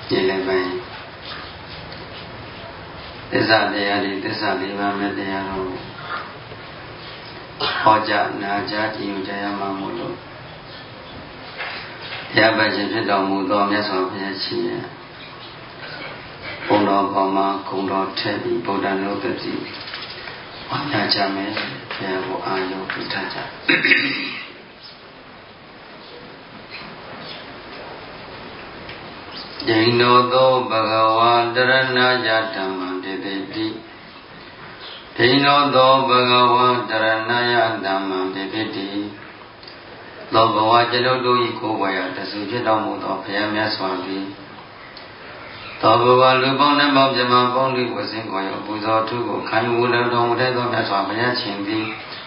ဒီလည်းပဲသစ္စာတရားတွေသစ္စာလေးပါးမဲ့တရားတော်ဟောကြားနာကြားကြည်ယူကြရမှာမို့လို့ဘုရားပတ်ခြင်းဖြစ်တော်မူသောမြတ်စွာဘုရားရှင်ရဲ့ဘုံတော်ပေါ်မှာဂုဏ်တော်ထည့်ပြီးဗုဒ္ဓနုတ္တိဝါညာကြမယ်ဘုရားကိုအာရုံပြုထားကြဒိဏောသောဘဂဝါတရဏယဓမ္မံတေတိတိဒိဏောသောဘဂဝါတရဏယဓမ္မံတေတိတိသောဘဝကျွန်ုပ်တို့၏ကိုယ်ဝါရတဆူဖြစ်တော်မူသောဘုရားမြတ်စွာဘုရားသောဘဝလူပေါင်းနှပေါင်းပြမပေါင်းတို့ဝဆင်းကိုရောပူဇော်ထုကိုခံယူတော်မူတဲ့သောမြတ်စွာဘုရားရှင်သည်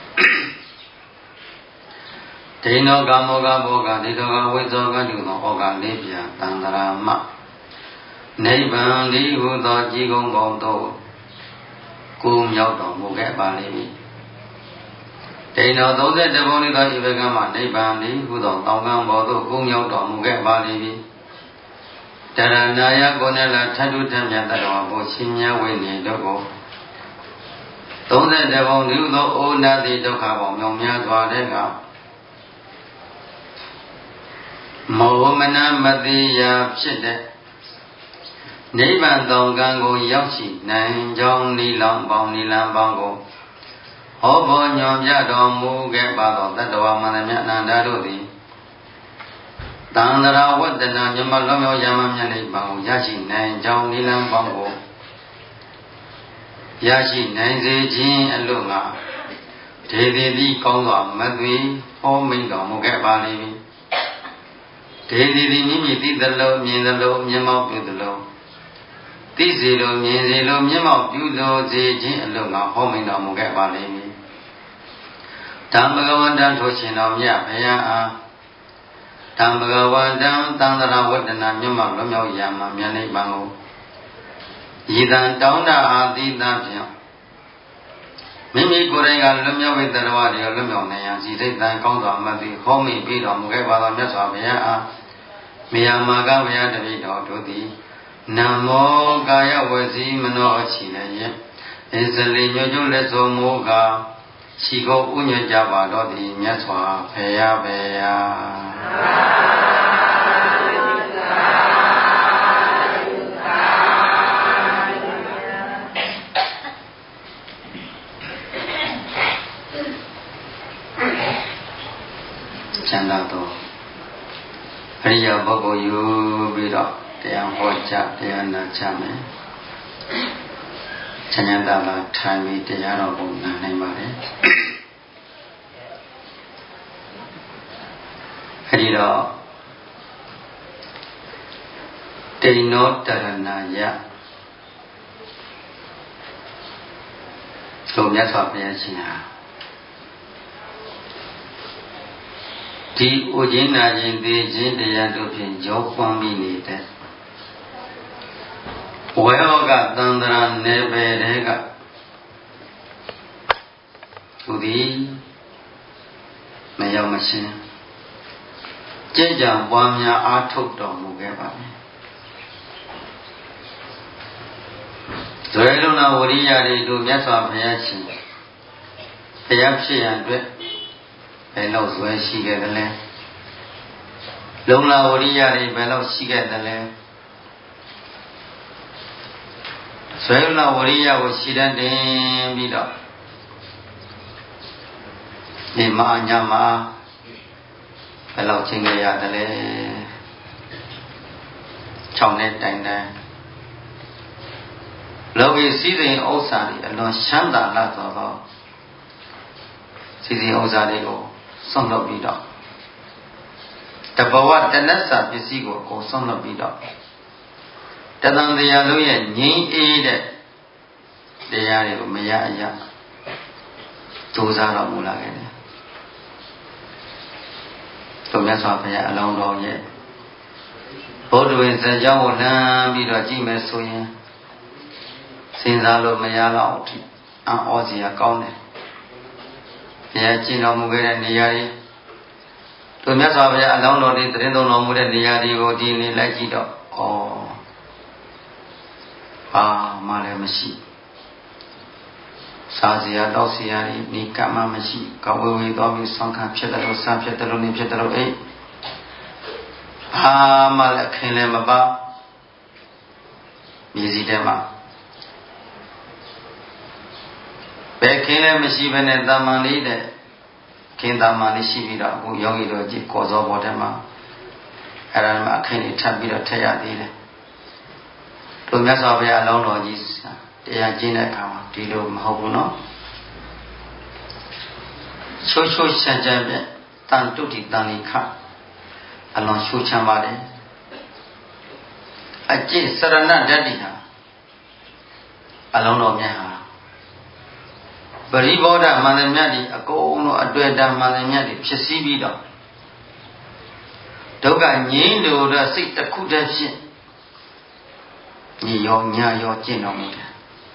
ဒိဏောကမောကဘောကဒိဋ္ဌောကဝိဇောကတုသောဩဃလေးပြတန္တရာမနိဗ္ဗာန်ဒီဟုသောကြီးကုန်းကုန်သောကိုယ်မြောက်တော်မူခဲ့ပါလိမ့်မည်ဒိဏော31ဘုံဤသောဤဘကမှနိဗ္ဗာန်ဒီဟုသောတောင်ကံဘောသို့ကိုယ်မြောက်တော်မူခဲ့ပါလိမ့်မည်တရဏယကိုနဲ့လာထထုထမြတ်တော်ဘုရှင်မြတ်ဝိနည်းတို့ကို31ဘုံဤသောဩနာတိဒုက္ခပေါင်းမြောင်များစွာတဲ့ကမောမနာမတိယဖြစ်တဲ့နိဗ္ဗာန်တောင်ကံကိုရောက်ရှိနိုင်ကြောင်းနိလံပေါင်းနိလံပေါင်းကိုဟောဘောညွန်ပြတော်မူခဲ့ပါသောတတ္တဝမန္တမြတ်အနန္တတို့သည်တန္တရာဝတ္တနာမြမလုံးမြောက်ရမမြတ်နိဗ္ဗာန်ကိုရရှိနိုင်ကြောင်းနိလံပေါင်းကိုရရှိနိုင်စေခြင်းအလို့ငါဒေဝီသည်ကောင်းစွာမသွေဟောမိန်တော်မူခဲ့ပါလိမ့်မည်ဒေဝီသည်မိမိသိသလိုမြင်သလိုမျက်မှောက်ပြုသလိုသိစေလိုမြင်စေလိုမျက်မှောက်ပြုလိုစေခြင်းအလို့ငါဟောမိန်တော်မူခဲ့ပါလိမ့်မည်ဓမ္မဘဂဝန္တံထိုရှင်တော်မြတ်ဘုရားအားဓမ္မဘဂဝန္တံသန္တရာဝတ္တနာမြတ်မောက်လွမြောက်ရာမှာမြတ်နိဗ္ဗာန်ကိုရည်တန်တောင်းတအာသီတဖြင့်မိမိကိုယ်တိုင်ကလွမြောက်ဝိတ္တရဝတွေလွမြောက်နိုင်ရန်စီစိတ်တန်ကောင်းစွာမှတ်ပြီးဟောမိပြီးတော်မူခဲ့ပါသောမြတ်စွာဘုရားအားမေယမာကဘုရားတပည့်တော်တို့သည်နမောကာယဝစီမနောအချီလည်းယဣဇလိညွတ်ကျွလက်စုံမူကားရှိကိုဥညွတ်ကြပါတော့သည်မြတ်စွာဘုရားဘုရားချမ်းသာသောအရိယပုဂ္ဂိုလ်ယူပြီးတော့တရားဟောကြားတရားနာကြမယ်ချမ်းသာသာထိုင်ပြီးတရားတော်ကိုနာနိုင်ပါတယ်အဲဒီတော့တိဏောတရဏယဆိုမြတ်စွာဘုရားရှင်ဟာဒီဥကျင်းနာခြင်းသိခြင်းတရားတို့ဖြင့်ကြောပွမ်းပြီးနေတဲ့ဝေဟောကသန္တရာနေပေတွေကသူသည်မရောက်မရှင်းကြည်ကြံပွားများအားထုတ်တော်မူခဲ့ပါပြီဇွဲလုံးနာဝရိယတွေတို့မြတ်စွာဘုရားရှင်ဘုရားဖြစ်ရန်အတွက်ဘယ်လောက်ဇွဲရှိခဲ့သလဲလုံလာဝရိယတွေဘယ်လောက်ရှိခဲ့သလဲဇွဲလုံလာဝရိယကိုရှိတတ်တင်ပြီးတော့ဒီမာညာမှာဘယ်လောက်ချင်းကြရသလဲ6နဲ့တိုင်တိုင်လောကီစည်းစိမ်ဥစ္စာတွေအလွန်ချမ်းသာလာသောစည်းစိမ်ဥစ္စာတွေကိုဆုံးလုပ်ပြီးတော့တဘဝတဏ္ဍစာပစ္စည်းကိုအကုန်ဆုံးလုပ်ပြီးတော့တသံတရားလုံးရဲ့ငြိမ်းအေးတဲ့တရားတွေကိုမရအရကြိုးစားတော်မူလာခဲ့တယ်။တို့မြတ်စွာဘုရားအလောင်းတော်ရဲ့ဘုဒ္ဓဝိဇ္ဇာကြောင့်လမ်းပြီးတော့ကြည့်မယ်ဆိုရင်စဉ်းစားလို့မရတော့အံ့ဩစရာကောင်းတယ်။ဘုရားကျင့်တော်မူခဲ့တဲ့နေရာတွေတို့မြတ်စွာဘုရားအလောင်းတော်တွေတရင်တော်မူတဲ့နေရာတွေကိုဒီနေ့လိုက်ကြည့်တော့မှလည်းမရှိစာစရာတောက်စရာဒီကမ္မမရှိကဝေဝေတော်ပြီးဆောင်းခံဖြစ်တယ်လို့စဖြစ်တယ်လို့နေဖြစ်တယ်လို့အိမှလည်းခင်လည်းမပါမြေစီထဲမှာဘယ်ခင်လည်းမရှိဘဲနဲ့တာမန်လေးတဲ့ခင်တာမန်လေးရှိပြီးတော့အခုယောဂီတို့ကြည့်ကော်စောဘောထဲမှာအဲ့ဒါမှအခင်းလေးထပ်ပြီးတော့ထည့်ရသေးတယ်တို့မြတ်စွာဘုရားအလောင်းတော်ကြီးတရားကျင့်တဲ့အခါမှာဒီလိုမဟုတ်ဘူးနော်ချိုးချိုးချမ်းချမ်းပဲတန်တုတိတန်လိခအလွန်ချိုးချမ်းပါတယ်အကျင့်စရဏဓာတ်တိဟာအလောင်းတော်မြတ်ဟာပရိဘောဓမန္တမြတ်ဒီအကုန်လုံးအတွေ့အကြုံမန္တမြတ်ဒီဖြစ်စည်းပြီးတော့ဒုက္ခငြိမ်းလို့တော့စိတ်တစ်ခုတည်းဖြင့်ညီရောညာရောကျင့်တော်မူတယ်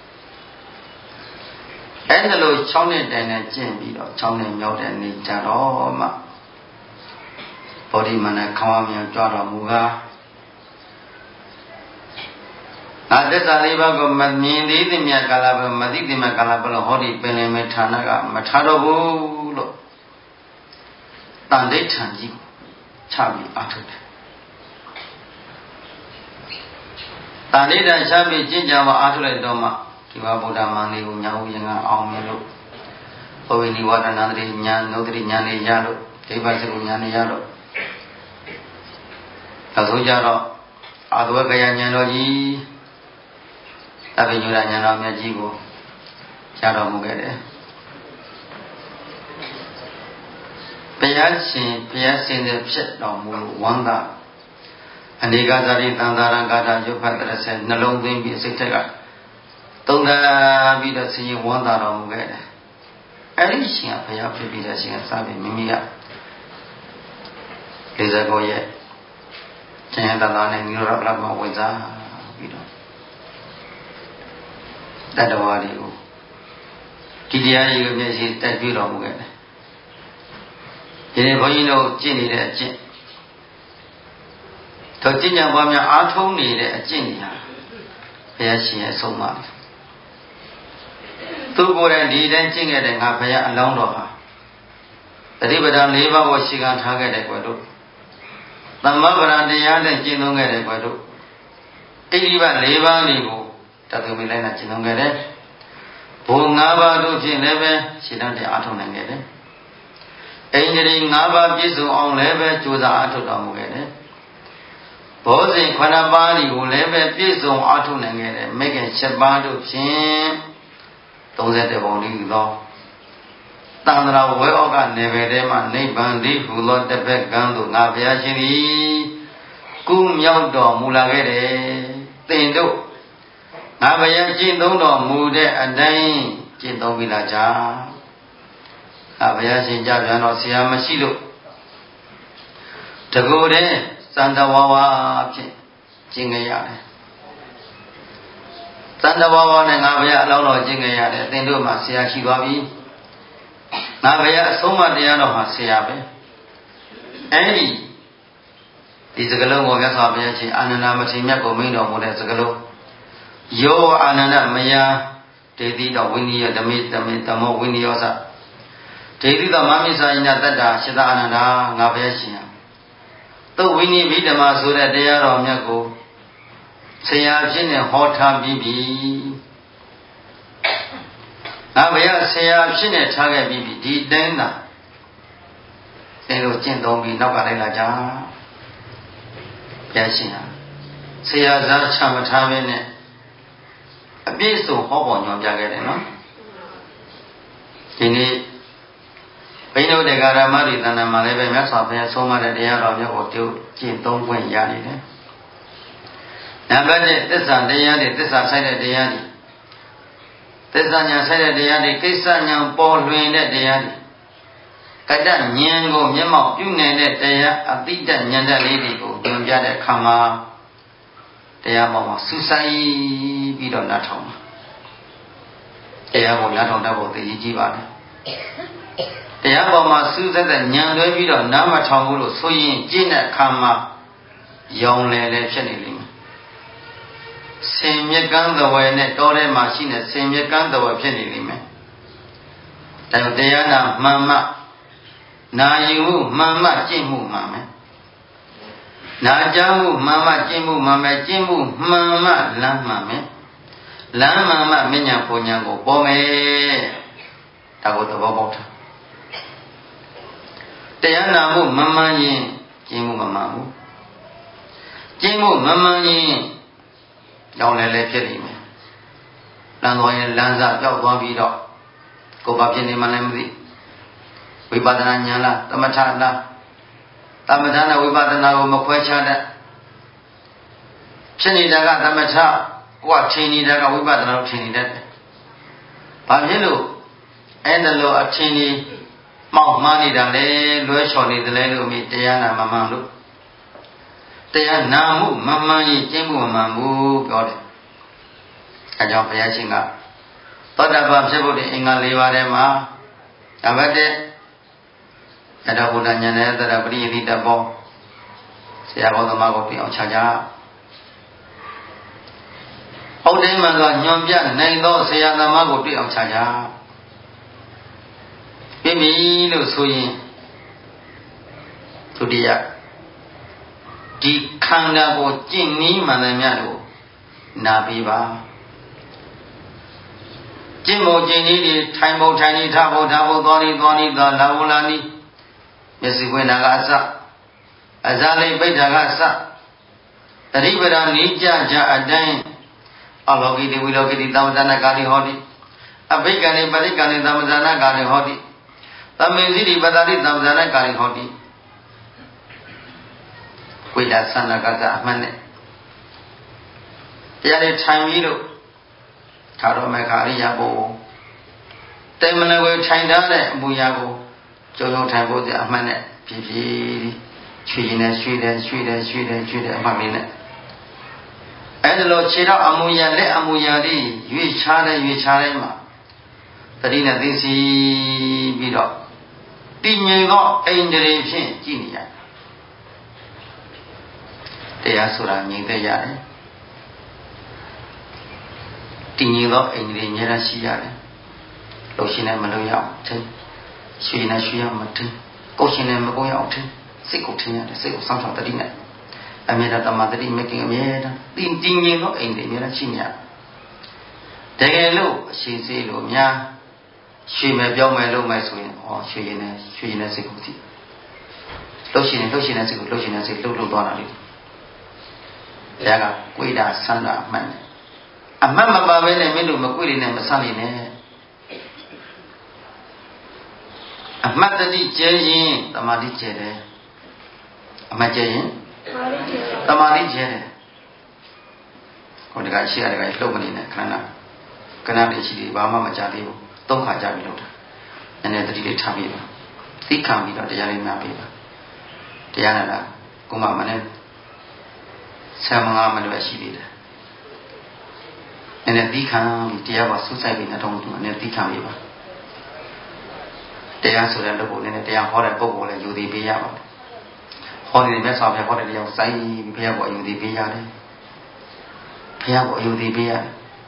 အဲ့ဒါလို့6နှစ်တိုင်နဲ့ကျင့်ပြီးတော့6နှစ်မြောက်တဲ့နေ့ကျတော့မှဗောဓိမနခေါင်းအောင်ကြွတော်မူကားသစ္စာလေးပါးကိုမမြင်သေးသမျှကာလပဲမသိသမျှကာလပဲလို့ဟောဒီပင်လင်မဲ့ဌာနကမထားတော့ဘူးလို့တန်ဋိဌာန်ကြီးချပြီးအထုတ်တယ်တန်ဋိဌာန်ချပြီးကျင့်ကြံမှာအထုတ်လိုက်တော့မှဒီဝဗုဒ္ဓမန္လေးကိုညာဥယျာဉ်ကအောင်မြင်လို့ဘဝိနိဝရဏန္တရိညာနုဒ္ဓရိညာလေးရလို့ဒိဗ္ဗစကုညာလေးရလို့နောက်ဆုံးကြတော့အာသဝကယညာတော်ကြီးသဗ္ဗညုရညာတော်မြတ်ကြီးကိုကြားတော်မူခဲ့တယ်ဘုရားရှင်တဲ့ဖြစ်တော်မူလို့ဝန္တာအနေကဇာတိတန်သာရဂါထာရုပ်ဖတ်30နှလုံးသွင်းပြီးစိတ်ထက်ကသုံးသပ်ပြီးတော့ဆင်းရဲဝန္တာတော်မူခဲ့တယ်အဲ့ဒီရှင်ကဘုရားဖြစ်ပြီးတဲ့ရှင်ကစပြီးမိမိက49ရက်ကျန်တဲ့သားနဲ့နိရောဓပလမဝင်စားပြီးတော့တတ္တဝါတွေကိုဒီတရားကြီးကိုမျက်စိတက်ကြွတော်မူခဲ့တယ်ဒီနေ့ဘုန်းကြီးတို့ကျင့်နေတဲ့အကျင့်တို့ကျင့်ကြံပွားများအားထုတ်နေတဲ့အကျင့်တွေဟာဘုရားရှင်ရဲ့အဆုံးအမသူကိုယ်တိုင်ဒီတိုင်းကျင့်ခဲ့တဲ့ငါဘုရားအလောင်းတော်ဟာတတိပဒံ၄ပါးကိုရှင်းခံထားခဲ့တဲ့ကွယ်တို့သမ္မာပဒံတရားနဲ့ကျင့်သုံးခဲ့တဲ့ကွယ်တို့ဣတိပ၄ပါးတွေကိုတသုမိလိုက်နာကျင့်သုံးခဲ့တယ်ဘုံ၅ပါးတို့ဖြင့်လည်းပဲရှင်းတဲ့အားထုတ်နိုင်ခဲ့တယ်အိန္ဒြေ၅ပါးပြည့်စုံအောင်လည်းပဲကြိုးစားအားထုတ်တော်မူခဲ့တယ်ဘောဇဉ်9ပါးတွေကိုလည်းပဲပြည့်စုံအားထုတ်နိုင်ခဲ့တယ်မိခင်7ပါးတို့ဖြင့်30ပုံလေးသောတန္တရာဝဲဩကနေပယ်ထဲမှနိဗ္ဗာန်ဒီဟူသောတပတ်ကံသို့ငါဘုရားရှင်သည်ကုမြောက်တော်မူလာခဲ့တယ်သင်တို့ငါဘုရားကျင့်သုံးတော်မူတဲ့အတိုင်းကျင့်သုံးပြီလားကြာငါဘုရားရှင်ကြပြန်တော့ဆရာမရှိလို့တကူတဲ့စန္ဒဝါဝါဖြင့်ကျင့်ကြရတယ်စန္ဒဝါဝါနဲ့ငါဘုရားအလောင်းတော်ကျင့်ကြရတယ်သင်တို့မှာဆရာရှိသွားပြီငါဘုရားအဆုံးအမတရားတော်မှာဆရာပဲအဲ့ဒီစကလုံးကိုမြတ်စွာဘုရားရှင်အာနန္ဒမထေရမြတ်ကိုမိန့်တော်မူတဲ့စကလုံးယောအာနန္ဒမယဒေတိတော်ဝိနည်းဓမေတမောဝိနည်းယောသဒေတိတော်မမိစ္ဆာယနာတတ္တာရှတအာနန္ဒငါဘုရားရှင်သုဝိနည်းမိဓမ္မာဆိုတဲ့တရားတော်မြတ်ကိုဆရာဖြစ်နေဟောထားပြီးပြီငါဘုရားဆရာဖြစ်နေထားခဲ့ပြီးပြီဒီတိုင်းသာသင်တို့ကျင့်သုံးပြီးနောက်ကလိုက်လာကြဘုရားရှင်ဟာဆရာစားချမထားဘဲနဲ့အပြည့်စုံဟောပေါ်ညွှန်ပြခဲ့တယ်နော်ဒီနေ့ဘိန်းတို့တရားဓမ္မတွေတဏ္ဍာမှာလည်းပဲမြတ်စွာဘုရားဆုံးမတဲ့တရားတော်မျိုးကိုပြုကျင့်သုံးခွင့်ရနေတယ်နံပါတ်1သစ္စာတရားတွေသစ္စာဆိုင်တဲ့တရားတွေသစ္စာညာဆိုင်တဲ့တရားတွေကိစ္စညာပေါ်လွင်တဲ့တရားတွေကတ္တဉာဏ်ကိုမျက်မှောက်ပြုနေတဲ့တရားအတိတ္တဉာဏ်တက်လေးတွေကိုညွှန်ပြတဲ့အခါမှာတရားပေါ်မှာစူးစိုက်ပြီးတော့နားထောင်ပါတရားကိုနားထောင်တတ်ဖို့သိကြီးပါတယ်တရားပေါ်မှာစူးစိုက်တဲ့ဉာဏ်လွဲပြီးတော့နားမထောင်ဘူးလို့ဆိုရင်ကျင့်တဲ့အခါမှာယောင်လဲဖြစ်နေလိမ့်မယ်ဆင်မြက်ကန်းသဝယ်နဲ့တောထဲမှာရှိနေဆင်မြက်ကန်းသဝယ်ဖြစ်နေလိမ့်မယ်ဒါကြောင့်တရားနာမှန်မှနာယူမှုမှန်မှကျင့်မှုမှန်မယ်နာကြားမှုမှန်မှကျင့်မှုမှန်မယ်ကျင့်မှုမှန်မှလမ်းမှန်မယ်လမ်းမှန်မှမဉ္ဇဉ်ပုံဉ္ဇဉ်ကိုပေါ်မယ်ဒါကိုသဘောပေါက်တာတရားနာမှုမမှန်ရင်ကျင့်မှုမမှန်ဘူးကျင့်မှုမမှန်ရင်ကြောင်းလည်းဖြစ်နေမယ်လမ်းသွားရင်လမ်းစာပြောက်သွားပြီးတော့ကိုယ်ဘာဖြစ်နေမှလည်းမသိဝိပဿနာဉာဏ်လားသမထလားသမထနဲ့ဝိပဿနာကိုမခွဲခြားတတ်ဖြစ်နေတာကသမထကိုယ်ကထင်နေတာကဝိပဿနာကိုထင်နေတတ်တယ်ဘာဖြစ်လို့အဲ့ဒါလိုအထင်ကြီးမောက်မှားနေတာလေလွဲချော်နေတယ်လေလို့မိတရားနာမမှန်လို့တရားနာမှုမမှန်ရင်ကျင့်မှုမမှန်ဘူးပြောတယ်အဲကြောင့်ဘုရားရှင်ကသောတာပန်ဖြစ်ဖို့အင်္ဂါ၄ပါးထဲမှာအဘတ်တဲ့အတ္တဘုဒ္ဓဉာဏ်နဲ့သတ္တပရိယတိတဘောဆရာဘောသမကိုပြအောင်ခြားကြဟုတ်တယ်မှဆိုညွန်ပြနိုင်သောဆရာသမားကိုတွေ့အောင်ခြားကြပြပြီလို့ဆိုရင်ဒုတိယဒီခန္ဓာကိုကျင့်နည်းမှန်တယ်များလို့နာပေးပါကျင့်ဖို့ကျင့်နည်းတွေထိုင်ဖို့ထိုင်နည်းထဖို့ထဖို့သွားနည်းသွားနည်းသာလာဖို့လာနည်းမျက်စိခွင့်တာကအစအဇာလေးပိဋ္ဌာကအစတတိပဒနည်းကြကြအတိုင်းအလောကိတိဝိလောကိတိသမ္မဇာနာကာတိဟောတိအဘိက္ခဏိပရိက္ခဏိသမ္မဇာနာကာတိဟောတိသမင်စီတိပတ္တိသမ္မဇာနာကာတိဟောတိဝိဒသန္နကကအမှန်နဲ့တရားလေးထိုင်ပြီးလို့သာတော်မေခအရိယဘုတေမလဝေထိုင်ထားတဲ့အမူအရာကိုကြုံကြုံထိုင်ဖို့အမှန်နဲ့ဖြည်းဖြည်းချွေရင်နဲ့ရွှေတယ်ရွှေတယ်ရွှေတယ်ရွှေတယ်အမှန်လေးနဲ့အဲ့ဒါလို့ခြေတော့အမူအရာလက်အမူအရာလေးရွေ့ချတဲ့ရွေ့ချတဲ့မှာတတိနဲ့သိစီပြီးတော့တည်ငြိမ်သောအိန္ဒြေဖြင့်ကြည်နေရတယ်တရားဆိုတာငြိမ်သက်ရတယ်တည်ငြိမ်သောအိန္ဒြေအများရှိရတယ်လှုပ်ရှင်နဲ့မလှုပ်ရအောင်ထင်ရွှေနဲ့ရွှေရမထင်ကိုယ်ရှင်နဲ့မကိုယ်ရအောင်ထင်စိတ်ကိုထင်ရတယ်စိတ်ကိုစောင့်ရှောက်တတိနဲ့အမြဲတမ်းတမတတိမကင်အမြဲတမ်းတည်ငြိမ်သောအိန္ဒြေအများရှိနေရတကယ်လို့အရှိစေးလို့များရွှေမယ်ပြောင်းမယ်လုပ်မယ်ဆိုရင်ရွှေရင်နဲ့စိတ်ကိုကြည့်လှုပ်ရှင်နဲ့စိတ်ကိုလှုပ်ရှင်နဲ့စိတ်လှုပ်သွားတာလေတရားကကိုယ်တာဆန်းတာအမှန်အမှန်မပါဘဲနဲ့မင်းတို့မကိုယ်လေးနဲ့မဆန်းနေနဲ့အမှတ်တတိကျဲရင်တမာတိကျဲတယ်အမှတ်ကျဲရင်တမာတိကျဲတယ်ဟိုတကရှိရတယ်ကလှုပ်မနေနဲ့ခဏလေးရှိတယ်ဘာမှမကြသေးဘူးသုံးခါကြပြီလို့တာနည်းနည်းတတိလေးထားပြီးပါသိခံပြီးတော့တရားလေးများပြီးပါတရားနာတာကိုမမနဲ့15မိနစ်ပဲရှိသေးတယ်နည်းနည်းသိခံပြီးတရားပါဆူဆိုင်ပြီးတော့နည်းနည်းသိခံပြီးပါတရားဆိုတဲ့လူကိုနည်းနည်းတရားဟောတဲ့ပုဂ္ဂိုလ်လည်းယူသည်ပေးရပါတယ်ဟောတယ်မြတ်စွာဘုရားဟောတဲ့တရားကိုစိုင်းပြီးဘုရားကိုယူသည်ပေးရတယ်ဘုရားကိုယူသည်ပေးရတယ်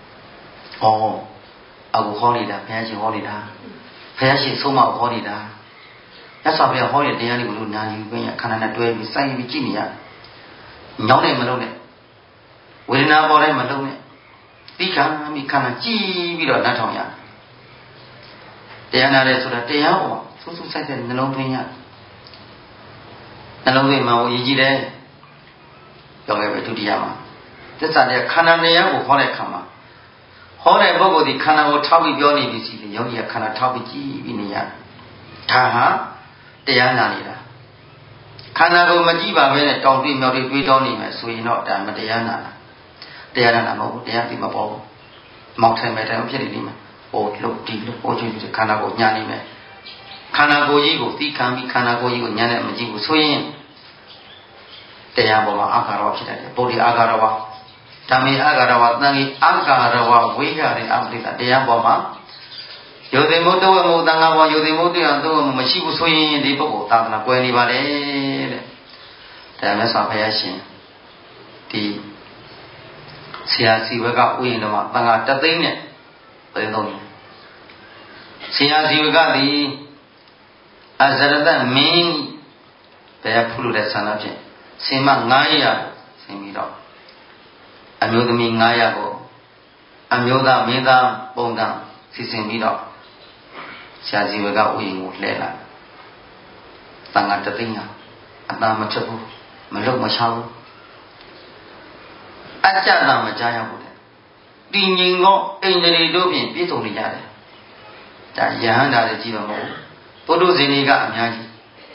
အခုဟောနေတာဘုရားရှင်ဟောနေတာဘုရားရှင်ဆုံးမဟောနေတာမြတ်စွာဘုရားဟောတဲ့တရားလေးကိုလူနာယူခွင့်ရခန္ဓာနဲ့တွဲပြီးစိုင်းပြီးကြည့်နေရညောင်းတယ်မလုံးနဲ့ဝေဒနာပေါ်တိုင်းမလုံးနဲ့သိခံပြီးခန္ဓာကြည့်ပြီးတော့လက်ထောင်ရတရားနာတယ်ဆိုတာတရားပေါ်စူးစူးဆိုင်တဲ့နှလုံးသွင်းရနှလုံးသွင်းမှာကိုရည်ကြည်တယ်ပြောခဲ့ပဲဒုတိယမှာသစ္စာတရားခန္ဓာတရားကိုဟောတဲ့ခါမှာဟောတဲ့ပုဂ္ဂိုလ်ဒီခန္ဓာကိုထောက်ပြီးပြောနေပြီစီလေယောဂီကခန္ဓာထောက်ပြီးကြည့်ပြီးနေရဒါဟာတရားနာနေတာခန္ဓာကိုမကြည့်ပါဘဲနဲ့တောင်းတိမြောက်တိတွေးတောင်းနေမယ်ဆိုရင်တော့ဒါမတရားနာတာတရားနာမဟုတ်ဘူးတရားသိမပေါ်ဘူးမောက်ထိုင်မဲ့တယ်ဖြစ်နေလိမ့်မယ်ဟိုလှုပ်ဒီလှုပ်ဟိုချွေးခန္ဓာကိုညာနေမယ်ခန္ဓာကိုယ်ကြီးကိုသိခံပြီးခန္ဓာကိုယ်ကြီးကိုညာနဲ့မကြည့်ဘူးဆိုရင်တရားပေါ်မှာအာဃာရောဖြစ်တယ်ဗုဒ္ဓအာဃာရောဓမ္မေအာဃာရောသံဃေအာဃာရောဝိဃာရေအပ္ပိတတရားပေါ်မှာယောသိမုတ္တဝမုသံဃာဘောယောသိမုတ္တရသုံးမရှိဘူးဆိုရင်ဒီပုဂ္ဂိုလ်သာသနာကွယ်နေပါလေတဲ့ဒါမြတ်စွာဘုရားရှင်ဒီဆရာစီဝကဥယျာဉ်တော်မှာတန်ခါတသိန်းနဲ့သိန်းသုံးဆရာစီဝကသည်အဇရတမင်းတရားဖုလို့တဲ့ဆန္ဒဖြင့်စင်မ900ဆင်ပြီးတော့အမျိုးသမီး900ကိုအမျိုးသားမင်းသားပုံတန်းစီစဉ်ပြီးတော့ဆရာစီဝကဥယျာဉ်ကိုလှည့်လာတန်ခါတသိန်းအသာမချက်ဘူးမလုံမချဘူးအကြတာမကြားရဘူးတဲ့တည်ငြိမ်သောအိန္ဒြေတို့ဖြင့်ပြည့်စုံနေကြတယ်ဒါယဟန္တာတွေကြည့်တော့မဟုတ်ပုထုဇဉ်တွေကအများကြီး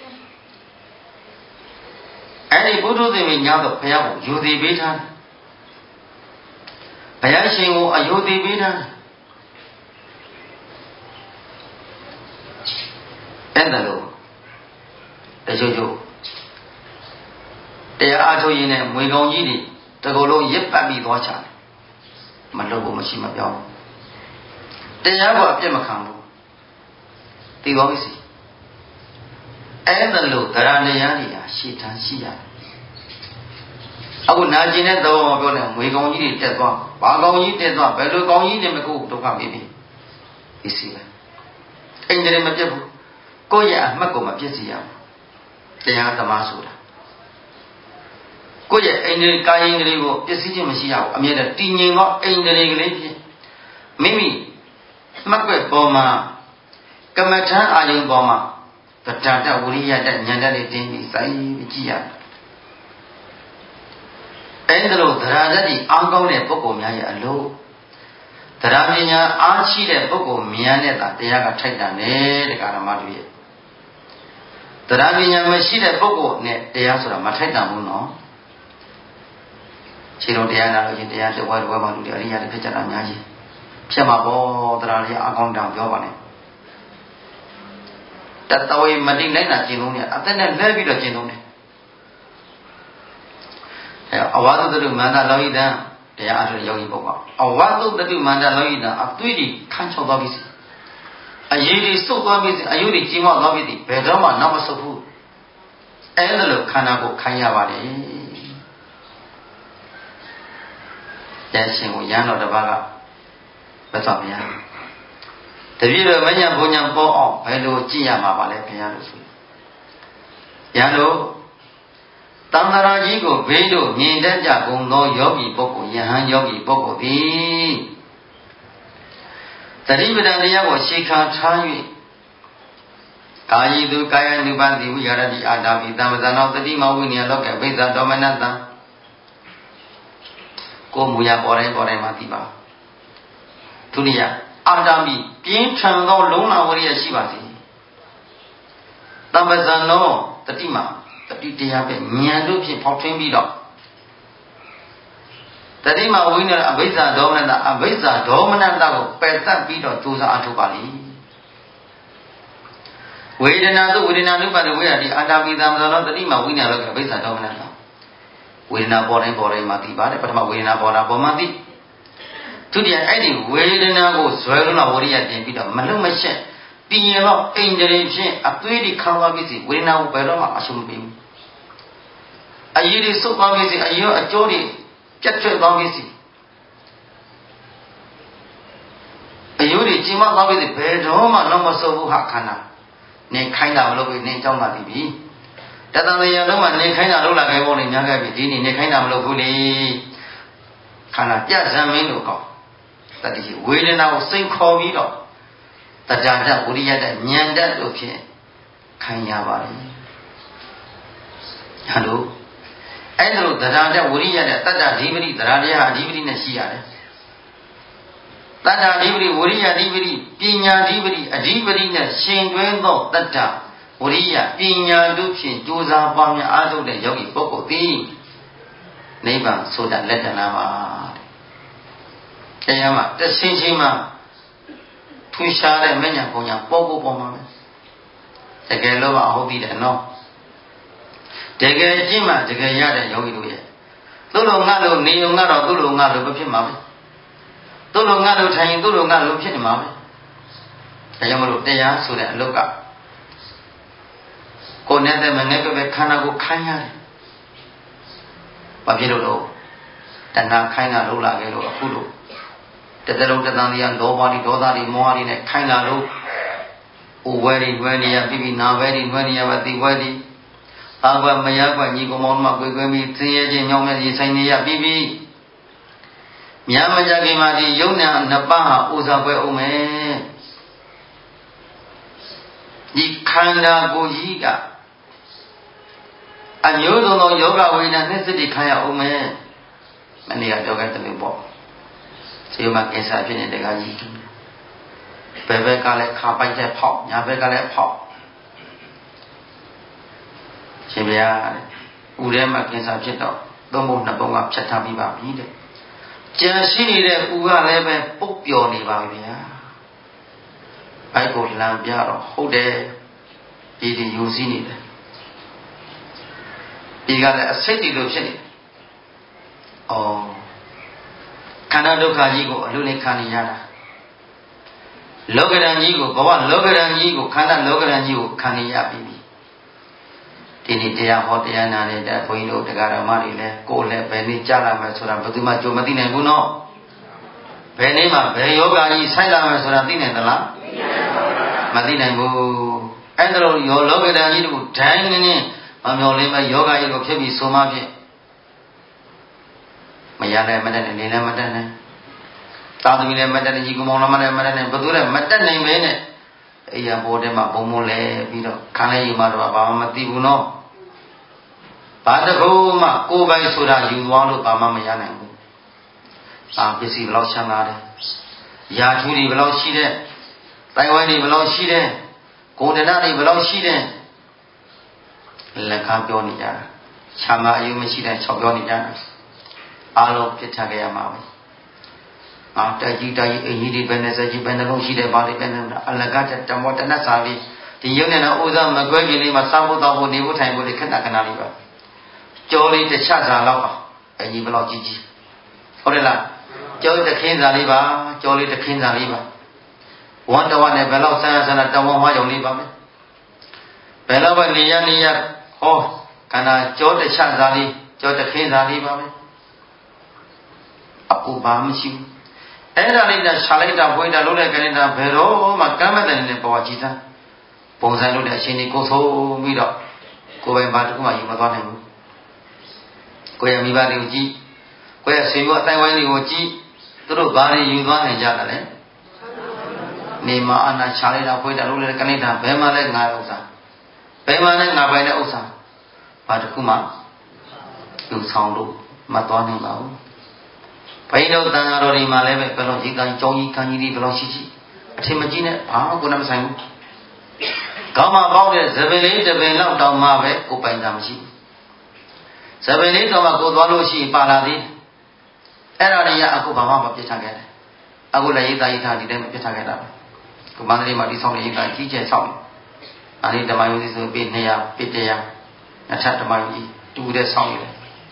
အဲ့ဒီပုထုဇဉ်တွေညတော့ဘုရားကိုယူသည်ပေးထားတယ်ဘုရားရှင်ကိုအယူသည်ပေးထားတယ်အဲ့ဒါလို့တချို့တရားအားထုတ်ရင်းနဲ့မွေကောင်းကြီးတွေတကူလုံးရစ်ပတ်ပြီးသွားချတယ်မလုပ်ဘူးမရှိမပြောင်းတရားကအပြစ်မခံဘူးသိပါ့စီအဲ့ဒါလို့တရားတရားတွေဟာရှေ့ထမ်းရှိရတယ်အခုနာကျင်တဲ့သဘောမပြောနဲ့မွေကောင်းကြီးတွေတက်သွားဘာကောင်းကြီးတက်သွားဘယ်လိုကောင်းကြီးတွေမကုဒုက္ခပေးပြီဒီစီပဲအိမ်တွေမပြတ်ဘူးကိုယ့်ရဲ့အမှတ်ကိုမပြည့်စီရဘူးတရားသမားဆိုတာကိုယ့်ရဲ့အိမ်တွေကာယင်တွေကိုပစ္စည်းချင်းမရှိရဘူးအမြဲတမ်းတည်ငြိမ်သောအိမ်တွေကလေးဖြင့်မိမိမှတ်ွက်ပေါ်မှာကမ္မထမ်းအာယုံပေါ်မှာတရားတဝိရိယတဉာဏ်တတ်တွေတင်းပြီးစိုက်ပြီးကြည့်ရတယ်အဲ့ဒါလို့တရားတတ်ဒီအားကောင်းတဲ့ပုဂ္ဂိုလ်များရဲ့အလို့တရားပညာအားရှိတဲ့ပုဂ္ဂိုလ်များနဲ့သာတရားကထိုက်တန်တယ်တရားဓမ္မတို့ရဲ့တရားပညာမရှိတဲ့ပုဂ္ဂိုလ်နဲ့တရားဆိုတာမထိုက်တန်ဘူးနော်ခြေတော်တရားနာလို့ချင်းတရားတစ်ဝဲမှလူတွေအရိယာတွေဖြစ်ကြတာအများကြီးဖြစ်မှာပေါ့တရားလေးအကောင်းတောင်ပြောပါနဲ့တတဝေမတိလိုက်တာကျင့်သုံးတယ်အသက်နဲ့လဲပြီးတော့ကျင့်သုံးတယ်အဝါဒုတ္တမန္တလောဟိတံတရားအားထုတ်ယောဂီပုဂ္ဂိုလ်အဝါဒုတ္တမန္တလောဟိတံအသွေးတွေခန်းချောက်သွားပြီစီအရေးတွေစုပ်သွားပြီစီအယုတွေကြီးမောက်သွားပြီစီဘယ်တော့မှနောက်မဆုတ်ဘူးအဲ့ဒါလို့ခန္ဓာကိုခိုင်းရပါလေတဲ့ရှင်ကိုရန်တော်တစ်ပါးကမတော်ဗျာတပည့်တော်မညာဘုံညာပေါ်အောင်ဘယ်လိုကြည့်ရမှာပါလဲခင်ဗျာလို့ဆိုရန်တော်တန်ត្រာကြီးကိုဘေးတို့မြင်တတ်ကြကုန်သောယောဂီပုဂ္ဂိုလ်ယဟန်ယောဂီပုဂ္ဂိုလ်သည်သတိပဋ္ဌာန်တရားကိုရှေခံထား၍ကာယီသူကာယ ानु ပတိဝိရတိအာတာပိသမ္ပဇာနောတတိမဝိနည်းလောကဝိဇ္ဇာဒေါမနတံကိုမူရပေါ်တိုင်းမှာသိပါဒုတိယအာတာမိပြင်းထန်သောလုံးလာဝရိယရှိပါစေသမ္ပဇာနောတတိမတတိတရားပဲဉာဏ်တို့ဖြင့်ဖောက်ထွင်းပြီးတော့တတိမဝိနည်းအဝိဇ္ဇာဒေါမနတအဝိဇ္ဇာဒေါမနတကိုပယ်တတ်ပြီးတော့ကြိုးစားအထုတ်ပါလိမ့်ဝေဒနာသို့ဝေဒနာနုပါဒဝိရတိအာတာပိသမ္ပဇာနောတတိမဝိနည်းလောကအဝိဇ္ဇာဒေါမနတဝေဒနာပေါ်တိုင်းမှာသိပါတယ်ပထမဝေဒနာပေါ်တာပေါ်မှာသိဒုတိယအဲ့ဒီဝေဒနာကိုဇွဲလုံးလာဝရိယတင်ပြီးတော့မလုံမရှက်တည်ရင်တော့အိန္ဒြေဖြင့်အသွေးတွေခါသွားပြီစီဝေဒနာကိုဘယ်တော့မှအရှုံးမပေးဘူးအရေးတွေစုပ်သွားပြီစီအရေးအကျိုးတွေပြတ်ထွက်သွားပြီစီအယုတွေကြီးမသွားပြီစီဘယ်တော့မှတော့မစိုးဘူးဟာခန္ဓာနေခိုင်းတာမလုပ်ဘူးနေကြောင်းမှသိပြီတတန်တရားလုံးမှာနေခိုင်းတာလုပ်လာခဲ့ဖို့နေများခဲ့ပြီဒီနေ့နေခိုင်းတာမလုပ်ဘူးလေခန္ဓာပြဇံမင်းတို့ကောတတိဝေဒနာကိုစိတ်ခေါ်ပြီးတော့တရားတဝိရိယတဉာဏ်တတို့ဖြင့်ခံရပါလေဟယ်လိုအဲ့ဒါလို့တရားတဝိရိယတတတ္တဓိပတိတရားတရားအဓိပတိနဲ့ရှိရတယ်တတ္တဓိပတိဝိရိယဓိပတိပညာဓိပတိအဓိပတိနဲ့ရှင်တွဲသောတတ္တဝိရိယပညာတို့ဖြင့်ကြိုးစားပွားများအားထုတ်တဲ့ယောဂီပုဂ္ဂိုလ်သည်နိဗ္ဗာန်ဆိုတာလက်တနာပါတရားမှာတဆင်းချင်းမှာထူရှားတဲ့မဉ္ဇဉ်ပုံညာပေါ်မှာပဲတကယ်လို့အဟုတ်ပြီတယ်နော်တကယ်ကြည့်မှတကယ်ရတဲ့ယောဂီတို့ရဲ့သူ့လိုငါလိုနေုံကတော့သူ့လိုငါလိုမဖြစ်မှာပဲသူ့လိုငါလိုထိုင်သူ့လိုငါလိုဖြစ်နေမှာပဲဒါကြောင့်မလို့တရားဆိုတဲ့အလုပ်ကကိုယ်နဲ့တည်းမနဲ့ပဲခန္ဓာကိုခိုင်းရတယ်။ဘာဖြစ်လို့လဲတဏှာခိုင်းတာလို့လာခဲ့လို့အခုလို့တတလုံးတသံတရားလောဘတွေဒေါသတွေမောဟတွေနဲ့ခိုင်းလာလို့အိုဝဲတွေဝဲနေရပြီးနာဝဲတွေဝဲနေရပါတိဝဲတွေအာဘမယကွညီကောင်မောင်မကွယ်ကွယ်ပြီးသိရခြင်းညောင်းမဲ့ရေဆိုင်နေရပြီးမြတ်မကြခင်မှာဒီယုံနာနှစ်ပါးဟာဥစားပွဲအောင်မယ်ဒီခန္ဓာကိုယ်ကြီးကအမျိုးစုံသောယောဂဝိညာဉ်နဲ့စိတ်တွေခံရအောင်မယ်မနေ့ကပြောခဲ့တယ်လို့ပေါ့ဆေးမကိစ္စဖြစ်နေတဲ့ကကြီးဘယ်ဘက်ကလည်းခါပိုက်တဲ့ဖောက်ညာဘက်ကလည်းဖောက်ရှင်ဗျာဦးထဲမှာကိစ္စဖြစ်တော့သုံးဖို့နှစ်ပုံကဖြတ်ထားပြီးပါပြီတဲ့ကြံရှိနေတဲ့ဦးကလည်းပဲပုတ်ပျော်နေပါဗျာဘိုက်ကိုလမ်းပြတော့ဟုတ်တယ်ဒီယူစည်းနေတယ်ဒီကလည်းအစိတ်တီလိုဖြစ်နေတယ်ဩခန္ဓာဒုက္ခကြီးကိုအလိုနဲ့ခံနေရတာလောကဓာတ်ကြီးကိုဘဝလောကဓာတ်ကြီးကိုခန္ဓာလောကဓာတ်ကြီးကိုခံနေရပြီဒီနေ့တရားဟောတရားနာနေတဲ့ဘုန်းကြီးတို့တရားဓမ္မတွေလည်းကိုယ်လည်းဘယ်နည်းကြားလာမယ်ဆိုတာဘယ်သူမှကြိုမသိနိုင်ဘူးနော်ဘယ်နည်းမှဘယ်ယောဂကြီးဆိုင်လာမယ်ဆိုတာသိနိုင်သလားမသိနိုင်ဘူးအဲ့ဒါလို့ယောလောကဓာတ်ကြီးတို့ဒိုင်းနေနေမမျော်လင်းမဲ့ယောဂကြီးကိုဖြစ်ပြီးဆိုမှဖြစ်မရလည်းမတတ်နဲ့နေလည်းမတတ်နဲ့သာသမီလည်းမတတ်နဲ့ညီကောင်မောင်လည်းမတတ်နဲ့ဘယ်သူလည်းမတတ်နိုင်ပဲနဲ့အိယာဘောထဲမှာဘုံဘုံလဲပြီးတော့ခံလဲယူမှတော့ဘာမှမသိဘူးနော်ဘာတကူမှကိုယ်ပိုင်ဆိုတာယူသွားလို့ဘာမှမရနိုင်ဘူးအာပစ္စည်းဘယ်လောက်ချမ်းသာတယ်ယာထူးတွေဘယ်လောက်ရှိတယ်တိုင်ဝမ်တွေဘယ်လောက်ရှိတယ်ဂုဏ်တဏ္ဍတွေဘယ်လောက်ရှိတယ်လက်ကားပြောနေကြတာချမ်းသာအယူမရှိတဲ့၆ပြောနေကြတာအားလုံးပြစ်ချခဲ့ရမှာပဲတိုက်ကြီးတိုက်ကြီးအင်ကြီးတွေပဲနဲ့စကြီးပဲနှလုံးရှိတယ်ဘာတွေပဲနဲ့အလကားတမောတနတ်စာလေးဒီရုပ်နဲ့တော့ဥစားမကွဲခင်လေးမှာစားဖို့တောက်ဖို့နေဖို့ထိုင်ဖို့တွေခဏခဏလေးပါကြောလေးတစ်ချက်စာလောက်ပါအင်ကြီးဘယ်လောက်ကြီးကြီးဟုတ်တယ်လားကြောတစ်ခင်းစာလေးပါကြောလေးတစ်ခင်းစာလေးပါဝမ်းတော်နဲ့ဘယ်လောက်ဆန်းဆန်းတဝမ်းဝါရုံလေးပါမယ်ဘယ်လောက်ပဲနေရဟောခန္ဓာကြောတစ်ချက်စာလေးကြောတစ်ခင်းစာလေးပါမယ်အပူဘာမရှိဘူးအဲ့ဒါလေးကရှာလိုက်တာဝိတာလုပ်တဲ့ကိစ္စဘယ်တော့မှကမ်းမဲ့တဲ့နဲ့ပေါ်ကြည့်သားပုံစံလုပ်တဲ့အရှင်ကြီးကိုဆိုပြီးတော့ကိုယ်ပိုင်ဘာတခုမှယူမသွားနိုင်ဘူးကိုယ်ရဲ့မိဘတွေကိုကြည့်ကိုယ်ရဲ့ဆွေမျိုးအတိုင်းဝိုင်းတွေကိုကြည့်သူတို့ဘာတွေယူသွားနိုင်ကြတယ်လဲနေမှာအနာရှာလိုက်တာဝိတာလုပ်တဲ့ကိစ္စဘယ်မှလဲငါဥစ္စာဘယ်မှလဲငါပိုင်တဲ့ဥစ္စာဘာတခုမှယူဆောင်လို့မသွားနိုင်ပါဘူးဘိန်းတို့တန်ဃာတော်တွေမှာလည်းပဲဘယ်လိုဒီကံကြောင်းကြီးကံကြီးတွေဘယ်လိုရှိရှိအထင်မကြီးနဲ့ဘာမှကိုယ်နဲ့မဆိုင်ဘူးကောင်းမှကောင်းတဲ့သပင်လေးတစ်ပင်လောက်တောင်မှပဲကိုယ်ပိုင်တာမရှိဘူးသပင်လေးတော့မှကိုယ်သွားလို့ရှိပါလာသေးအဲ့ဒါတွေကအခုဘာမှမပြစ်ထားခဲ့တယ်အခုလည်းရေးသားရေးထားဒီတိုင်းမပြစ်ထားခဲ့တာကိုမန္တလေးမှာဒီဆောင်ရေးသားကြီးကျယ်ဆောင်အဲ့ဒီဓမ္မယုံကြီးဆိုပြီး200ပြ100နှစ်ထပ်ဓမ္မယုံကြီးတူတဲ့ဆောင်ရည်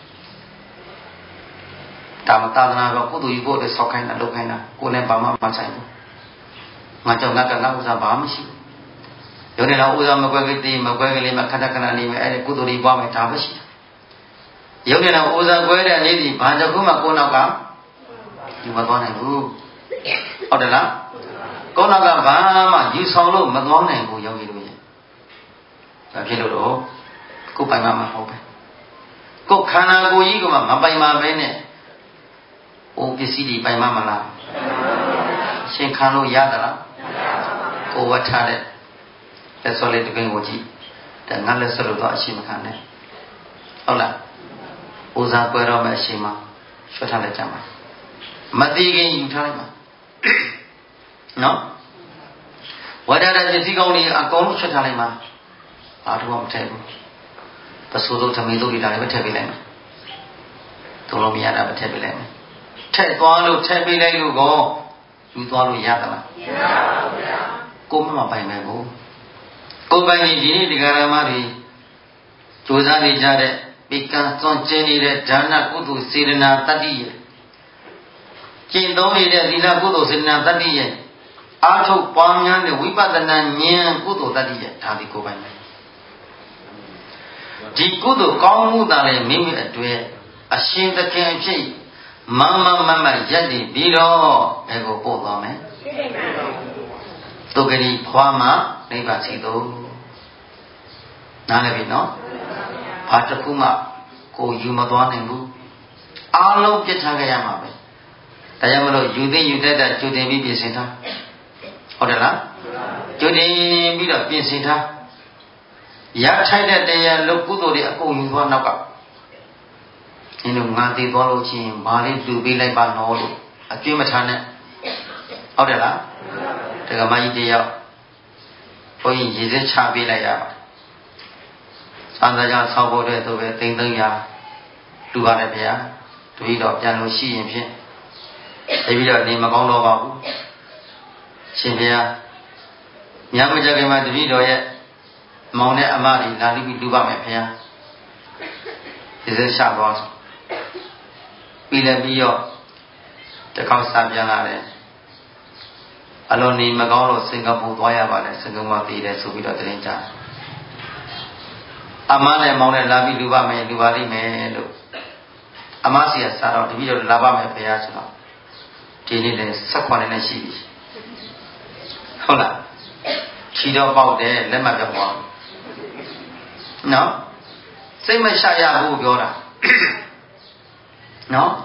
ဒါမှသာသနာတော်ကုသိုလ်ယူဖို့အတွက်ဆောက်ခိုင်းတာလုပ်ခိုင်းတာကိုယ်နဲ့ဘာမှမဆိုင်ဘူးငါကြောင့်ငါကငါဥစ္စာဘာမှမရှိဘူးရုံနဲ့တော့ဥစ္စာမကွဲကလေးမကွဲကလေးမှခဏခဏနေမယ်အဲ့ဒီကုသိုလ်တွေပွားမယ်ဒါပဲရှိတယ်ရုံနဲ့တော့ဥစ္စာကွဲတဲ့နေ့ဒီဘာတစ်ခုမှကိုယ်နောက်ကယူမသွားနိုင်ဘူးဟုတ်တယ်လားကိုယ်နောက်ကဘာမှယူဆောင်လို့မသွားနိုင်ဘူးယောဂီတို့ရဲ့ဒါဖြစ်လို့တော့ကိုယ်ပိုင်မှမဟုတ်ပဲကိုယ်ခန္ဓာကိုယ်ကြီးကမှမပိုင်မှပဲနဲ့အိုပစ္စည်းတွေပိုင်မမလားရှင်ခံလို့ရသလားကိုဝတ်ထားတဲ့လက်စောလေးတစ်ပင်ကိုကြည့်ဒါငါလက်စောလို့တော့အရှိမခံနဲ့ဟုတ်လားဥစားပွဲတော့မဲ့အရှိမရွှတ်ထားလိုက်ကြမှာမသိခင်ယူထားလိုက်မှာနော်ဝတ်ထားတဲ့ပစ္စည်းကောင်းတွေအကုန်ရွှတ်ထားလိုက်မှာဘာတော့မထည့်ဘူးပစိုးတို့သမီးတို့တွေဒါလည်းပဲထည့်ပေးလိုက်မှာသုံးလို့မရတာပဲထည့်ပေးလိုက်မှာထက်သွားလို့ထက်ပေးလိုက်လို့ကောယူသွားလို့ရသလားမရပါဘူးဗျာကိုမပိုင်မယ်ကိုပိုင်ရင်ဒီနေ့ဒီဃာရမတွေကြိုးစားနေကြတဲ့ပိကံသွန်ကျင်းနေတဲ့ဒါနကုသိုလ်စေတနာတတ္တိရဲ့ကျင့်သုံးနေတဲ့သီလကုသိုလ်စေတနာတတ္တိရဲ့အာထုတ်ပွားများတဲ့ဝိပဿနာဉာဏ်ကုသိုလ်တတ္တိရဲ့ဒါဒီကိုပိုင်မယ်ဒီကုသိုလ်ကောင်းမှုသာလေမိမိအတွက်အရှင်သခင်အဖြစ် mama jadi biro ego potong tu kiri pahama ni pasti tu nana bino ada kuma ko yuma tuan ibu alam kita gaya apa tanya malu yude dah jude bi biasa dah ada lah jude bi dah biasa dah ya cahaya dia lupu tu dia ko yuma nak ini ngati kalau cing balik tu bilai banol, acuh macam mana? Ada lah, dengan mai dia, kau ini jadi cabai lah ya. Anda jangan sabar deh tu tinggal ya, dua hari ya, tu hidup jangan lusi yang sih. Tapi dah ni makan lo babu, siapa? Yang menjaga macam tu hidup ya, mau ni amari, lalu dua macam ya, jadi sabar. Bila biar terkau sahaja ada, alon ni macam Singapura tuaya pada Singapura tidak sudah terlincah. Amal mau ni labi dua hari melu. Amal siapa sarau di biar laba payah cuma. Ini ni sekolah ni sih. Hola, tidak bau deh, lemah jauh. No, saya macam saya buat orang. No,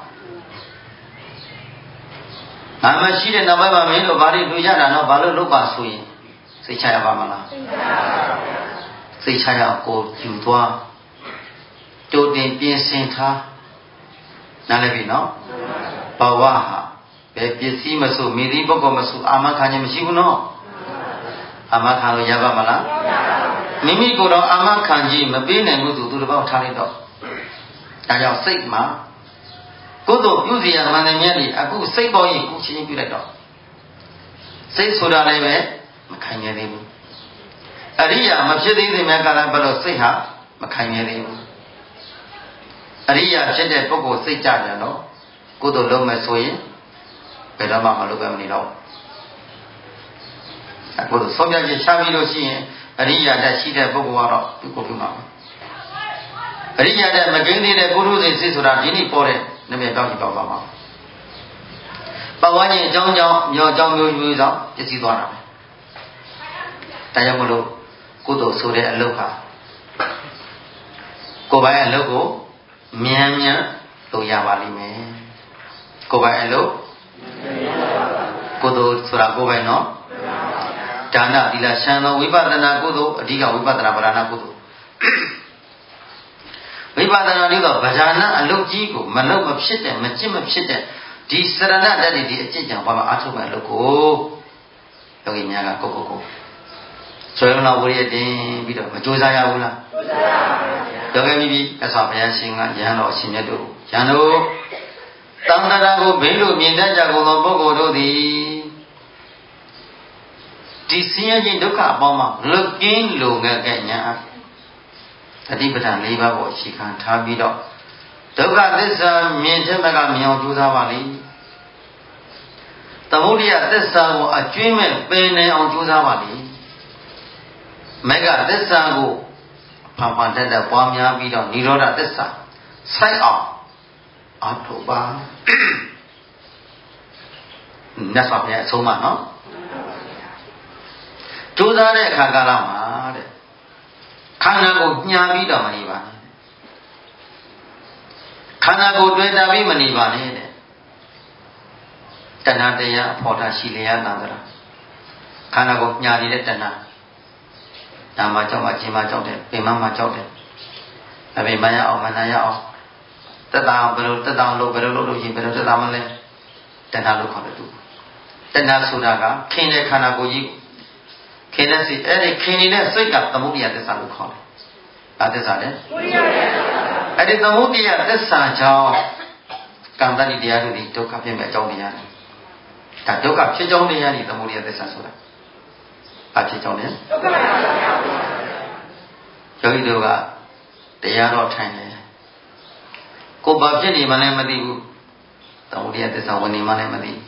nama sih deh nama apa melu bari duja dah no balu lupa sui, saya apa malah, saya ko juta, jodoh biasa thah, nalabi no, bawah, biasa masuk miri pokok masuk amat hanya masih no, amat kalau ya apa malah, mimi korang amat kanji, mungkin nengu tu bawa cari tu, ada sih mah. Kudo usia mana ni? Aku saya bawa aku sini pilih dah. Saya sudah lewat, makanya ni. Ariya masjid ini mereka kalau baru saya, makanya ni. Ariya jadi pokok saya jaga no. Kudo lom masuk, beda mama lu kami ni dah. Aku tu soalnya je cabai lu sih. Ariya dah sida pokok orang tu kopi mama. Ariya dah macam ni dah guru saya sudah ini pore. Nampak tak kita bawa. Bawa ni jauh jadi situ orang. Tanya mulu, kudo sore alupa. Kau bayar aluko, mianya tu ya wali me. Kau bayar alu, kudo surah kau bayar no. Dana dilasan no wipadana kudo, adiga wipadana berana kudo. Wipadana juga bacaan aluk jigo, malu mapsite, macam mapsite. Di serana dari di aja bawa asuh maluku. Lagi nyaga koko. Soalnya nak boleh deh, bila macam saya pula. Jangan bibi, kasar payah singa, jangan lo singa tu, jangan lo. Tangga aku belu minta jago nombor kodo di sini je duka apa mah, lekin lo ngaknya. Tadi betul leba kau cikan tapi dah. Duka desa minta mereka mian juta balik. Kemudian desa kau acumen pene ang juta balik. Mereka desa kau pampan dah pamnya bido niroda desa. Saya atau bang. Nasabnya semua no. Juta dek kagalam ada. Karena kau nyabi dah maniban. Karena kau dua dah bi maniban ni. Tanah dia poda silia nandra. Karena kau nyari dek tanah. Nama macam macam dek, memang macam dek. Tapi banyak orang mana ya orang. Tetang lo ini baru tetang mana. Tanah lo kau tu. Tanah sudah kan, kini karena kau ji. Kini si, kini ni sekat temu dia desa lu kau. Ada sana. Ada temu dia desa jauh. Kan tadi dia tu di tu kafe macam dia. Tak tu kafe jauh dia ni temu dia desa sudah. Kafe jauh dia. Jadi tu kan, dia orang China. Kau baca ni mana mati bu. Temu dia desa ni mana mati.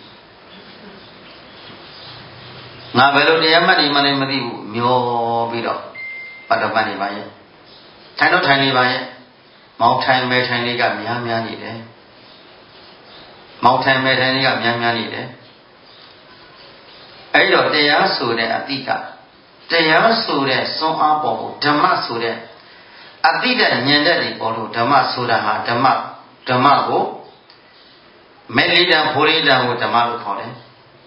Nah belum dia mana mati bu. Mio bido. Pada mana banyak. China banyak. Mau China ni kan mian ni deh. မောင်ထိုင်မဲ့ထိုင်တွေကများများနေတယ်အဲ့တော့တရားဆိုတဲ့အတိကတရားဆိုတဲ့စွမ်းအားပေါ်ကိုဓမ္မဆိုတဲ့အတိတဲ့ဉာဏ်တဲ့တွေပေါ်လို့ဓမ္မဆိုတာဟာဓမ္မကိုမေလိတံဖိုရိတံကိုဓမ္မလို့ခေါ်တယ်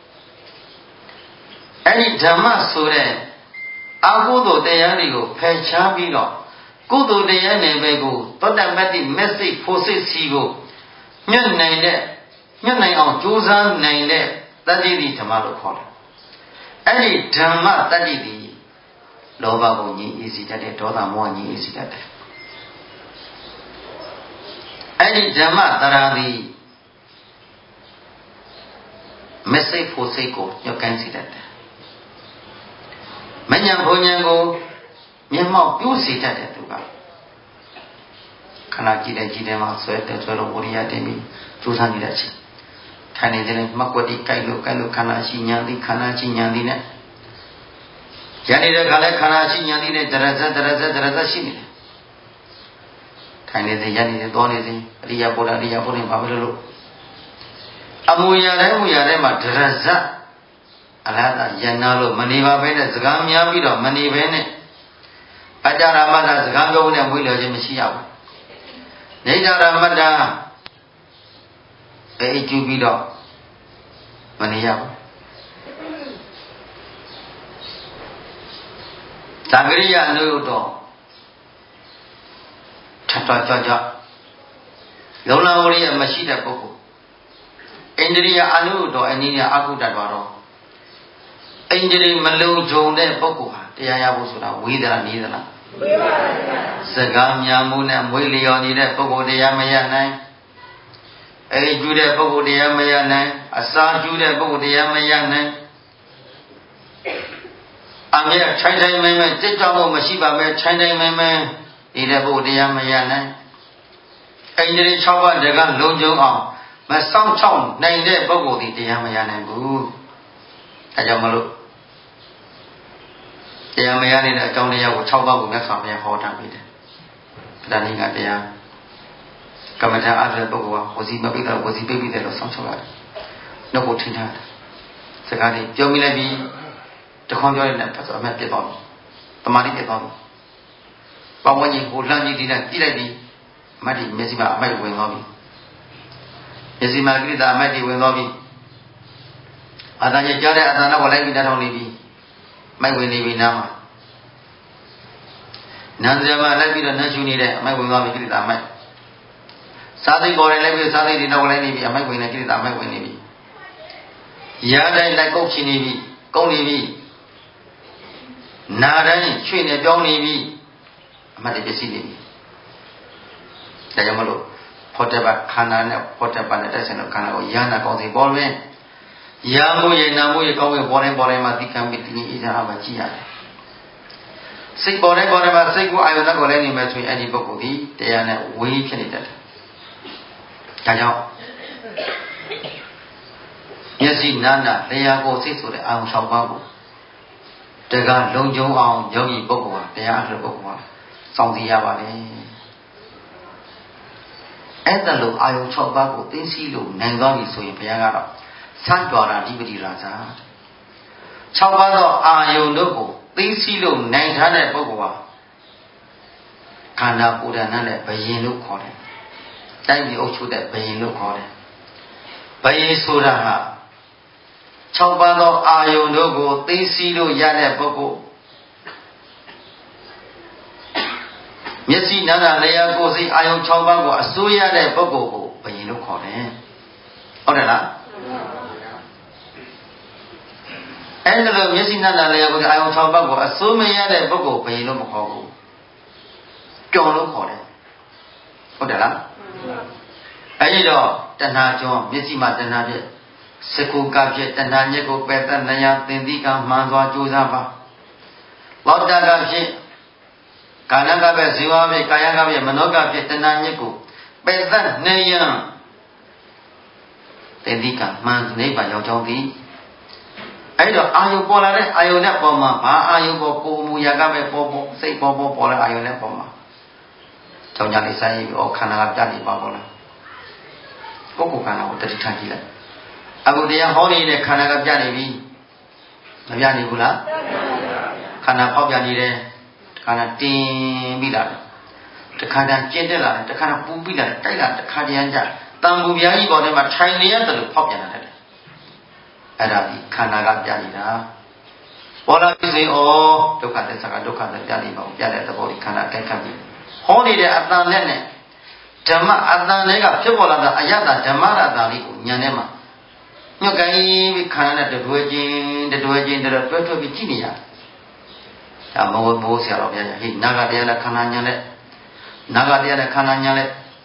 အဲ့ဒီဓမ္မဆိုတဲ့အကုသိုလ်တရားတွေကိုဖယ်ရှားပြီးတော့ကုသိုလ်တရားနယ်ပယ်ကိုသောတပတ္တိမက်စိတ်ဖို့စိတ်စီကိုညှက်နိုင်အောင်ကြိုးစားနိုင်တဲ့တတ္တိတိဓမ္မလို့ခေါ်တယ်အဲ့ဒီဓမ္မတတ္တိတိလောဘကိုငြိမ်းအေးစေတတ်တယ်ဒေါသမောဟငြိမ်းအေးစေတတ်တယ်အဲ့ဒီဓမ္မတရာတိမက်စိတ်ဖို့စိတ်ကိုညှက်ကိုင်းစေတတ်တယ်မဉ္ဇဉ်ဘုံဉဏ်ကိုမျက်မှောက်ပြုစေတတ်တယ်သူကခဏကြည့်တယ်မှာဆွဲလို့ဝိရိယတင်ပြီးကြိုးစားနေတဲ့အချိန်ထိုင်နေတယ်မကွက်တိကြိုက်လို့ခန္ဓာရှိဉာဏ်သည်ခန္ဓာရှိဉာဏ်သည်နဲ့ရနေတဲ့ခါလဲခန္ဓာရှိဉာဏ်သည်နဲ့ဒရဇရှိနေတယ်ထိုင်နေစေရနေစေသွားနေစေအရိယဘုရားဘာဖြစ်လို့အမူအရာတိုင်းမှာဒရဇအလားတာယနာလို့မနေပါပဲနဲ့စကားများပြီးတော့မနေပဲနဲ့အတ္တရမတ္တစကားပြောနဲ့မွေးလျော်ခြင်းမရှိရဘူးနေတ္တရမတ္တအိတ်ကျူပြီးတော့မနေရဘူးသံဃရိယအနုတော့ထပ်တော့ကြလုံလဝရိယမရှိတဲ့ပုဂ္ဂိုလ်ဣန္ဒြိယအနုတော့အနည်းငယ်အကုတ္တတော်ဣန္ဒြေမလုံခြုံတဲ့ပုဂ္ဂိုလ်ဟာတရားရဖို့ဆိုတာဝေဒနာနေသလားဝေပါဘူးဗျာစကားများမှုနဲ့မွေးလျော်နေတဲ့ပုဂ္ဂိုလ်တရားမရနိုင်အိမ်ကျူးတဲ့ပုဂ္ဂိုလ်တရားမရနိုင်အစာကျူးတဲ့ပုဂ္ဂိုလ်တရားမရနိုင်အမြဲထိုင်မဲစိတ်ကြောင့်လို့မရှိပါပဲထိုင်မဲဒီတဲ့ပုဂ္ဂိုလ်တရားမရနိုင်ဣန္ဒြေ6ပါးတကလုံခြုံအောင်မဆောင်ချောင်းနိုင်တဲ့ပုဂ္ဂိုလ်ဒီတရားမရနိုင်ဘူးအဲကြောင့်မလို့တရားမရနေတဲ့အကြောင်းတရားကို6ပါးကိုမြတ်စွာဘုရားဟောထားပေးတယ်။ဒါနည်းကတရားကမ္မထာအားတဲ့ပုဂ္ဂိုလ်ကဝစီမပိတ်တော့ဝစီပိတ်ပြီးတယ်လို့ဆောင်းချောရတယ်။နှုတ်ကိုထင်ထားတယ်။စကားလေးပြောမိလိုက်ပြီးတခွန်ပြောနေတဲ့ဖတ်ဆိုအမှတ်ပြတ်သွားပြီ။တမာတိပြတ်သွားပြီ။ပေါင်းဝန်းကျင်ကိုလှမ်းကြည့်တဲ့ကြည့်လိုက်ပြီးမတ်ဒီမျက်စိမှာအမိုက်ဝင်သွားပြီ။မျက်စိမှာကိရိတာအမိုက်တွေဝင်သွားပြီ။အာသံကြီးကြားတဲ့အသံတော့လိုက်ပြီးတထောင်နေပြီ။မိုက်ဝင်နေပြီနားမှာနန်းစရာမှာလိုက်ပြီးတော့နှရှူနေတဲ့အမိုက်ဝင်သွားပြီကိရိတာအမိုက်စားသိပေါ်တယ်လိုက်ပြီးစားသိတွေတော့လိုက်နေပြီအမိုက်ဝင်နေကိရိတာအမိုက်ဝင်နေပြီရာတိုင်းလိုက်ကုတ်ချင်နေပြီကုန်းနေပြီနာတိုင်းရွှေ့နေပြောင်းနေပြီအမတ်တွေပြည့်စည်နေပြီဒါကြောင့်မလို့ဖောတ္တပခန္ဓာနဲ့ဖောတ္တပနဲ့တက်ဆင်လို့ခန္ဓာကိုယန္နာကောင်းစီပေါ်လွင်ရာမှုရနာမှုရကောင်းရပေါ်တိုင်းမှာသိကံပြီးတင်းအေးစားမှကြည့်ရတယ်စိတ်ပေါ်တိုင်းမှာစိတ်ကိုအာယုန်နဲ့ကိုလည်းနေမယ်ဆိုရင်အဲ့ဒီပုဂ္ဂိုလ်ဒီတရားနဲ့ဝေးဖြစ်နေတတ်တယ်ဒါကြောင့်မျက်စိနာနာလျှာကိုစိတ်ဆိုတဲ့အာယုန်၆ပါးကိုတကလုံခြုံအောင်ယောဂီပုဂ္ဂိုလ်ဟာတရားအထုပုဂ္ဂိုလ်ဟာစောင့်သိရပါလေအဲ့ဒါလို့အာယုန်၆ပါးကိုသိသိလို့နိုင်သွားပြီဆိုရင်ဘုရားကတော့သံတော်ရာဓိပတိရာဇာ6ပါးသောအာယုန်တို့ကိုသိသိလို့နိုင်ထားတဲ့ပုဂ္ဂိုလ်ဟာခန္ဓာပူဒဏ်နဲ့ဘယင်လို့ခေါ်တယ်တိုင်းပြည်အုပ်ချုပ်တဲ့ဘယင်လို့ခေါ်တယ်ဘယင်ဆိုတာဟာ6ပါးသောအာယုန်တို့ကိုသိသိလို့ရတဲ့ပုဂ္ဂိုလ်မျက်စိနားလျှာကိုယ်စိအာယုန်6ပါးကိုအစိုးရတဲ့ပုဂ္ဂိုလ်ကိုဘယင်လို့ခေါ်တယ်ဟုတ်တယ်လားအဲ့ဒါလို့မျက်စိနားလျှာကိုယ်အာယုန်6ပါးကိုအစိုးမရတဲ့ပုဂ္ဂိုလ်ဘယင်လို့မခေါ်ဘူးကြော်လို့ခေါ်တယ်ဟုတ်တယ်လားအဲ့ဒီတော့တဏှာကြောမျက်စိမှာတဏှာဖြစ်စကုကဖြစ်တဏှာညက်ကိုပယ်တတ်နိုင်ရသင်္တိကမှန်စွာကြိုးစားပါလောတကဖြစ်ကာဏကပဲဇီဝဖြစ်ကာယကဖြစ်မနောကဖြစ်တဏှာညက်ကိုပယ်တတ်နိုင်ရသင်္တိကမှန်နိဗ္ဗာန်ရောက်ကြောင်းသည်အဲ့တော့အာယုပေါ်လာတဲ့အာယုနဲ့ပေါ်မှာဘာအာယုပေါ်ကိုယ်မူရာကပဲပေါ်စိတ်ပေါ်လာအာယုနဲ့ပေါ်မှာကြောင့်ညာလေးဆိုင်ပြီးခန္ဓာကပြနေပါဘောလားကိုခန္ဓာကိုတတိထားကြည့်လိုက်အခုတရားဟောနေတဲ့ခန္ဓာကပြနေပြီမပြနေဘူးလားခန္ဓာပေါက်ပြနေတယ်ခန္ဓာတင်းပြီးလာတယ်တခါတည်းကျင့်တက်လာတယ်တခါတည်းပူပြီးလာတယ်တိုက်လာတခါတည်းကြတန်ဘူးပြားကြီးပေါ်ထဲမှာထိုင်နေရတယ်လို့ဖောက်ပြန်လာတယ်အဲ့ဒါဒီခန္ဓာကပြနေတာဘောလာပြည့်စုံဩဒုက္ခသစ္စာကဒုက္ခသစ္စာပြနေပါဘူးပြတဲ့သဘောဒီခန္ဓာတိုက်ခတ်ပြီးဟောနေတဲ့အတန်နဲ့ဓမ္မအတန်တွေကဖြစ်ပေါ်လာတဲ့အယတဓမ္မရတာလေးကိုဉာဏ်ထဲမှာညှို့ကိုင်းပြီးခန္ဓာနဲ့တွဲချင်းတွဲပြီးကြည့်နေရဒါမိုးဆရာတော်ဘုရားဟိနာဂတရားနဲ့ခန္ဓာဉာဏ်နဲ့နာဂတရားနဲ့ခန္ဓာဉာဏ်နဲ့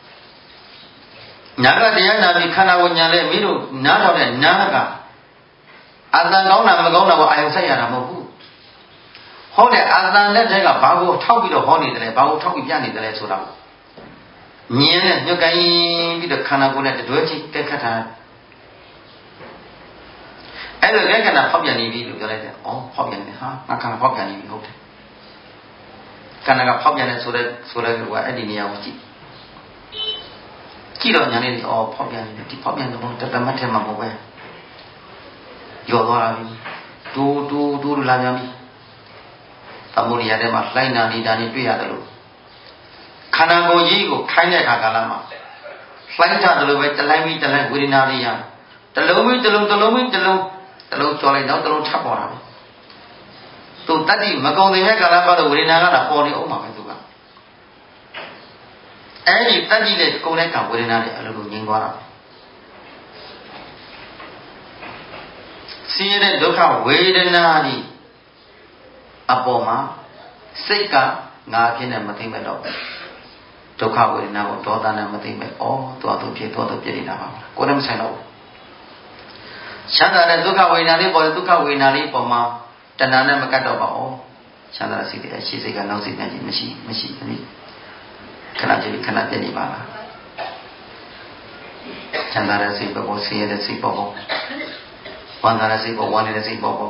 နာဂတရားနာပြီးခန္ဓာကိုဉာဏ်နဲ့မင်းတို့နားထောင်တဲ့နာကအတန်ကောင်းတာမကောင်းတာကိုအာရုံစိုက်ရတာမဟုတ်ဘူးဟောတဲ့အတန်နဲ့တည်းကဘာကိုထောက်ပြီးတော့ဟောနေတယ်ဘာကိုထောက်ပြီးပြနေတယ်ဆိုတာကိုဉာဏ်နဲ့ညှို့ကိုင်းပြီးတော့ခန္ဓာကိုယ်နဲ့တွဲချင်းတက်ခတ်တာအဲ့လိုခန္ဓာဖောက်ပြန်နေပြီလို့ပြောလိုက်တယ်။ဩဖောက်ပြန်နေဟာငါခန္ဓာဖောက်ပြန်နေပြီဟုတ်တယ်။ခန္ဓာကဖောက်ပြန်နေဆိုတဲ့ကအဲ့ဒီနေရာကိုကြည့်တော့ညာနေတယ်ဩဖောက်ပြန်နေတယ်ဒီဖောက်ပြန်တော့တမတ်ထဲမှာမဟုတ်ပဲ။ကြော်သွားပြီ။တူလာပြန်ပြီ။သမုဒိယထဲမှာလှိုင်းနာနေတာနေတွေ့ရတယ်လို့ခန္ဓာကိုယ်ကြီးကိုခိုင်းတဲ့အခါကာလမှာလှိုင်းထားတယ်လို့ပဲတလိုင်းပြီးတလိုင်းဝေဒနာလေးရတလုံးပြီးတလုံးကျော်လိုက်တော့တလုံးထပ်ပေါ်တာပဲသူတတ္တိမကုံတဲ့ကာလပတ်တော့ဝေဒနာကတော့ပေါ်နေအောင်ပါပဲသူကအဲ့ဒီတတ္တိနဲ့ကုံတဲ့ကဝေဒနာတွေအလိုလိုငြိမ်းသွားတာဆင်းရဲတဲ့ဒုက္ခဝေဒနာဒီအပေါ်မှာစိတ်ကငါဖြစ်နေမသိမဲ့တော့ဒုက္ခဝေဒနာကိုဒေါသနဲ့မသိမဲ့သွားသူဖြစ်နေတာပါကိုယ်လည်းမဆိုင်တော့ချမ်းသာတဲ့ဒုက္ခဝေဒနာလေးပေါ်ဒုက္ခဝေဒနာလေးပေါ်မှာတဏှာနဲ့မကတ်တော့ပါဘူးချမ်းသာတဲ့စိတ်တွေရှိစိတ်ကနောက်စိတ်နဲ့ကြီးမရှိဘူးခဏကြည့်ခဏပြနေပါလားချမ်းသာတဲ့စိတ်ပေါ်ဆင်းရဲတဲ့စိတ်ပေါ်ဝမ်းသာတဲ့စိတ်ပေါ်ဝမ်းနေတဲ့စိတ်ပေါ်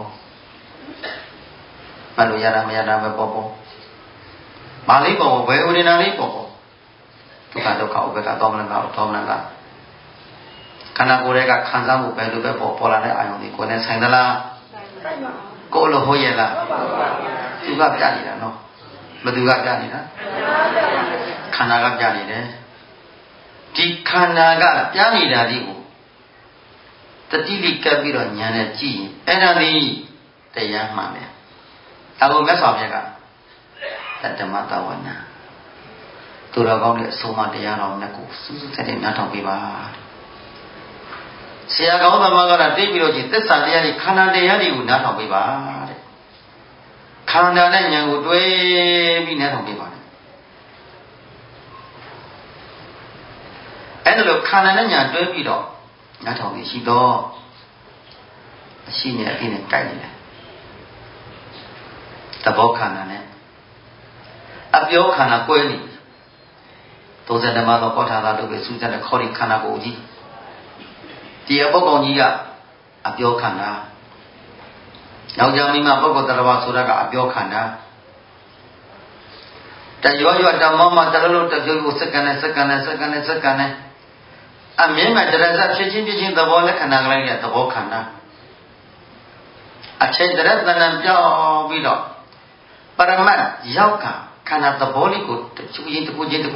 မလို့ရတာမရတာပဲပေါ်မာလေးပေါ်ဝေဝေဒနာလေးပေါ်ဒုက္ခဥပ္ပခသောမနကသောမနကခန္ဓာကိုယ်ရဲ့ခံစားမှုပဲလို့ပဲပေါ်လာတဲ့အာယုန်တွေကိုယ်နဲ့ဆိုင်သလားဆိုင်ပါဘူးကိုယ်လိုဟောရလားသူကပြနေတာနော်ဘယ်သူကပြနေတာခန္ဓာကပြနေတယ်ဒီခန္ဓာကပြနေတာဒီကိုတတိလိကပ်ပြီးတော့ဉာဏ်နဲ့ကြည့်ရင်အဲ့ဒါဒီတရားမှန်တယ်ဒါကိုမြတ်စွာဘုရားကဓမ္မတဝနာသူတော်ကောင်းတဲ့အဆုံးအမတရားတော်မြတ်ကိုစူးစူးဆက်ဆက်နားထောင်ပေးပါဆရာကောင်းသမားကတိတ်ပြီးတော့ချင်းသစ္စာတရားတွေခန္ဓာတရားတွေကိုနားထောင်ပေးပါတဲ့ခန္ဓာနဲ့ဉာဏ်ကိုတွဲပြီးနားထောင်ပေးပါအဲ့ဒါလို့ခန္ဓာနဲ့ဉာဏ်တွဲပြီးတော့နားထောင်ပြီးရှိတော့အရှိနဲ့အသိနဲ့ကြိုက်နေတယ်သဘောခန္ဓာနဲ့အပြောခန္ဓာကွဲနေ30ဓမ္မသောကောထာသာလို့ပဲစူးစမ်းတဲ့ခေါ်ဒီခန္ဓာကိုယ်ကြီးဒီအပုဂ္ဂိုလ်ကြီးကအပြောခန္ဓာနောက်ကြောင့်မိမပုဂ္ဂိုလ်တရားဝဆိုတာကအပြောခန္ဓာတရောတမောမတလုံးတပြုတ်ကိုစက္ကန့်နဲ့အမြင်မဲ့တရားစဖြစ်ချင်းသဘောလက္ခဏာကလေးရဲ့သဘောခန္ဓာအချိန်တရတဏံပြောင်းပြီးတော့ပရမတ်ရောက်ကခန္ဓာသဘောလေးကိုတခုချင်း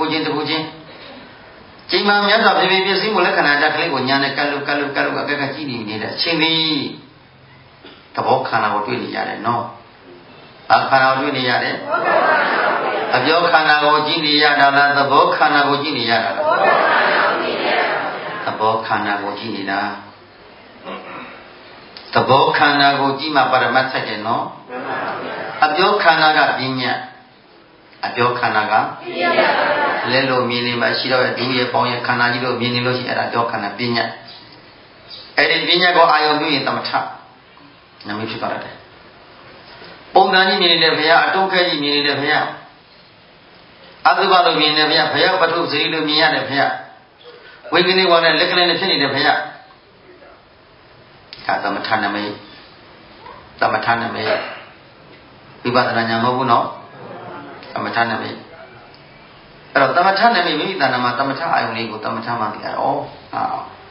ချိန်မှမြတ်စွာဘုရားပြည့်စုံမှုလက္ခဏာတက်ကလေးကိုညာနဲ့ကပ်လို့အကက်ကကြည့်နေတဲ့အချိန်လေးသဘောခန္ဓာကိုတွေ့နေရတယ်နော်။ဘာခန္ဓာကိုတွေ့နေရလဲ။အပြောခန္ဓာကိုကြည့်နေရတာလားသဘောခန္ဓာကိုကြည့်နေရတာလား။သဘောခန္ဓာကိုကြည့်နေတာ။သဘောခန္ဓာကိုကြည့်မှပရမတ်ဆက်တယ်နော်။အပြောခန္ဓာကပညာအပြောခန္ဓာကလဲလို့မြင်နေမှရှိတော့ဒုရဲ့ပေါင်းရဲ့ခန္ဓာကြီးတို့မြင်နေလို့ရှိအဲ့ဒါပြောခန္ဓာပညာအဲ့ဒီပညာကိုအာယုံပြုရင်သမထနာမည်ဖြစ်သွားတယ်ပုံစံကြီးမြင်နေတဲ့ဘုရားအတုံးခဲကြီးမြင်နေတဲ့ဘုရားအသုဘလို့မြင်နေတဲ့ဘုရားဘုရားပထုဇေလို့မြင်ရတဲ့ဘုရားဝိကနိဝါနဲ့လက်ကလေးနဲ့ဖြစ်နေတဲ့ဘုရားဒါသမထနာမည်ဝိပဿနာဉာဏ်မဟုတ်ဘူးနော်သမထနာမည်အဲ့တော့သမထနာမည်မိမိတဏ္ဍာမှာသမထအာယုန်လေးကိုသမထမှသိရတော့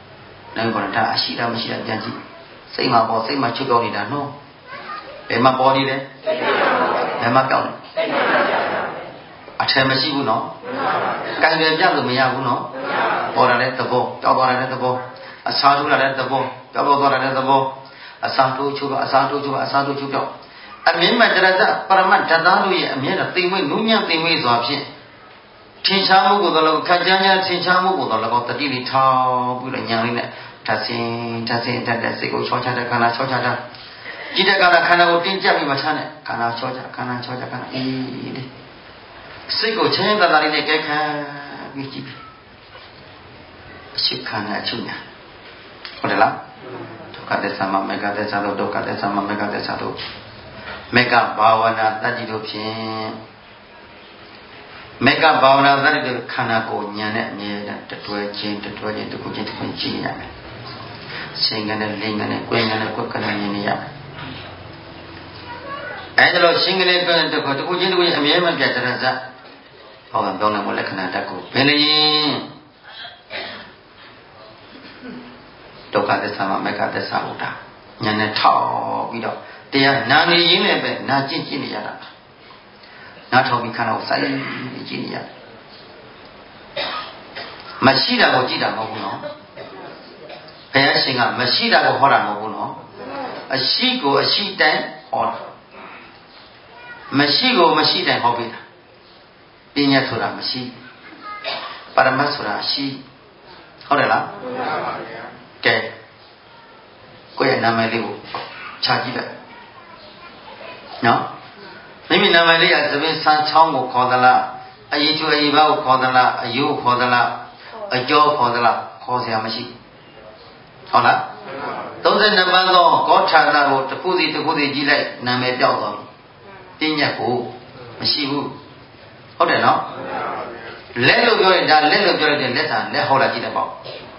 能够他西他们西他讲起，谁嘛包谁嘛出高你的喏，谁嘛包你的，谁嘛高的，啊，车嘛西不喏，干点家都没呀不喏，包来的得包，交包来的得包，啊，杀出来的得包，交包来的得包，啊，杀出去吧，杀出去吧，杀出去掉，啊，明白这个子，把他们这当路也明白，对位农业对位做片。天下木古的那个看见呢，天下木古的那个在地里炒，不然娘的呢，他谁个悄悄的看他悄悄的，记得看他看到我顶家里面穿的，看他悄悄看他，咦的，谁个钱在哪里呢？该看没几笔，去看那去呢，好的啦，都看得什么？没看得啥都看得什么？没看得啥都，没看把握呢，自己都偏。मेका भावना दारी तो खाना को न्याने मेरा टटुआ चें तो कुछ चीज़ यार सिंगने लिंगने कोई करना नहीं यार ऐसे लोग सिंगने तो कुछ अमीर में क्या तरह सा और दोनों बोले खाना टको पहले तो कहते सामा मैं कहते साउटा न्याने थाओ बिलो तेरा नानी ये में पे ना चीज़ नहीं यार ना तो भी खाना उसाई चीज़ यार मशीदा को जीता मगुनो भैया सिंगा मशीदा को हरा मगुनो अशी को अशी टाइम और मशी को मशी टाइम हो गया पिन्या थोड़ा मशी परमस थोड़ा अशी हो रहा ला क्या कोई नाम है लिखो चाची बे ना नहीं नाम है लिया जब इंसान छांग को खोदला अयीचु अयीबा को खोदला अयू खोदला अजो खोदला खोसे मशी हो ना तो से नंबर तो कोठा ना वो तकुदी जीलाई नाम है प्याउ तो पिन्या को मशी वो हो रहा ना ले लो जो है लेसा ले होला जीता पाओ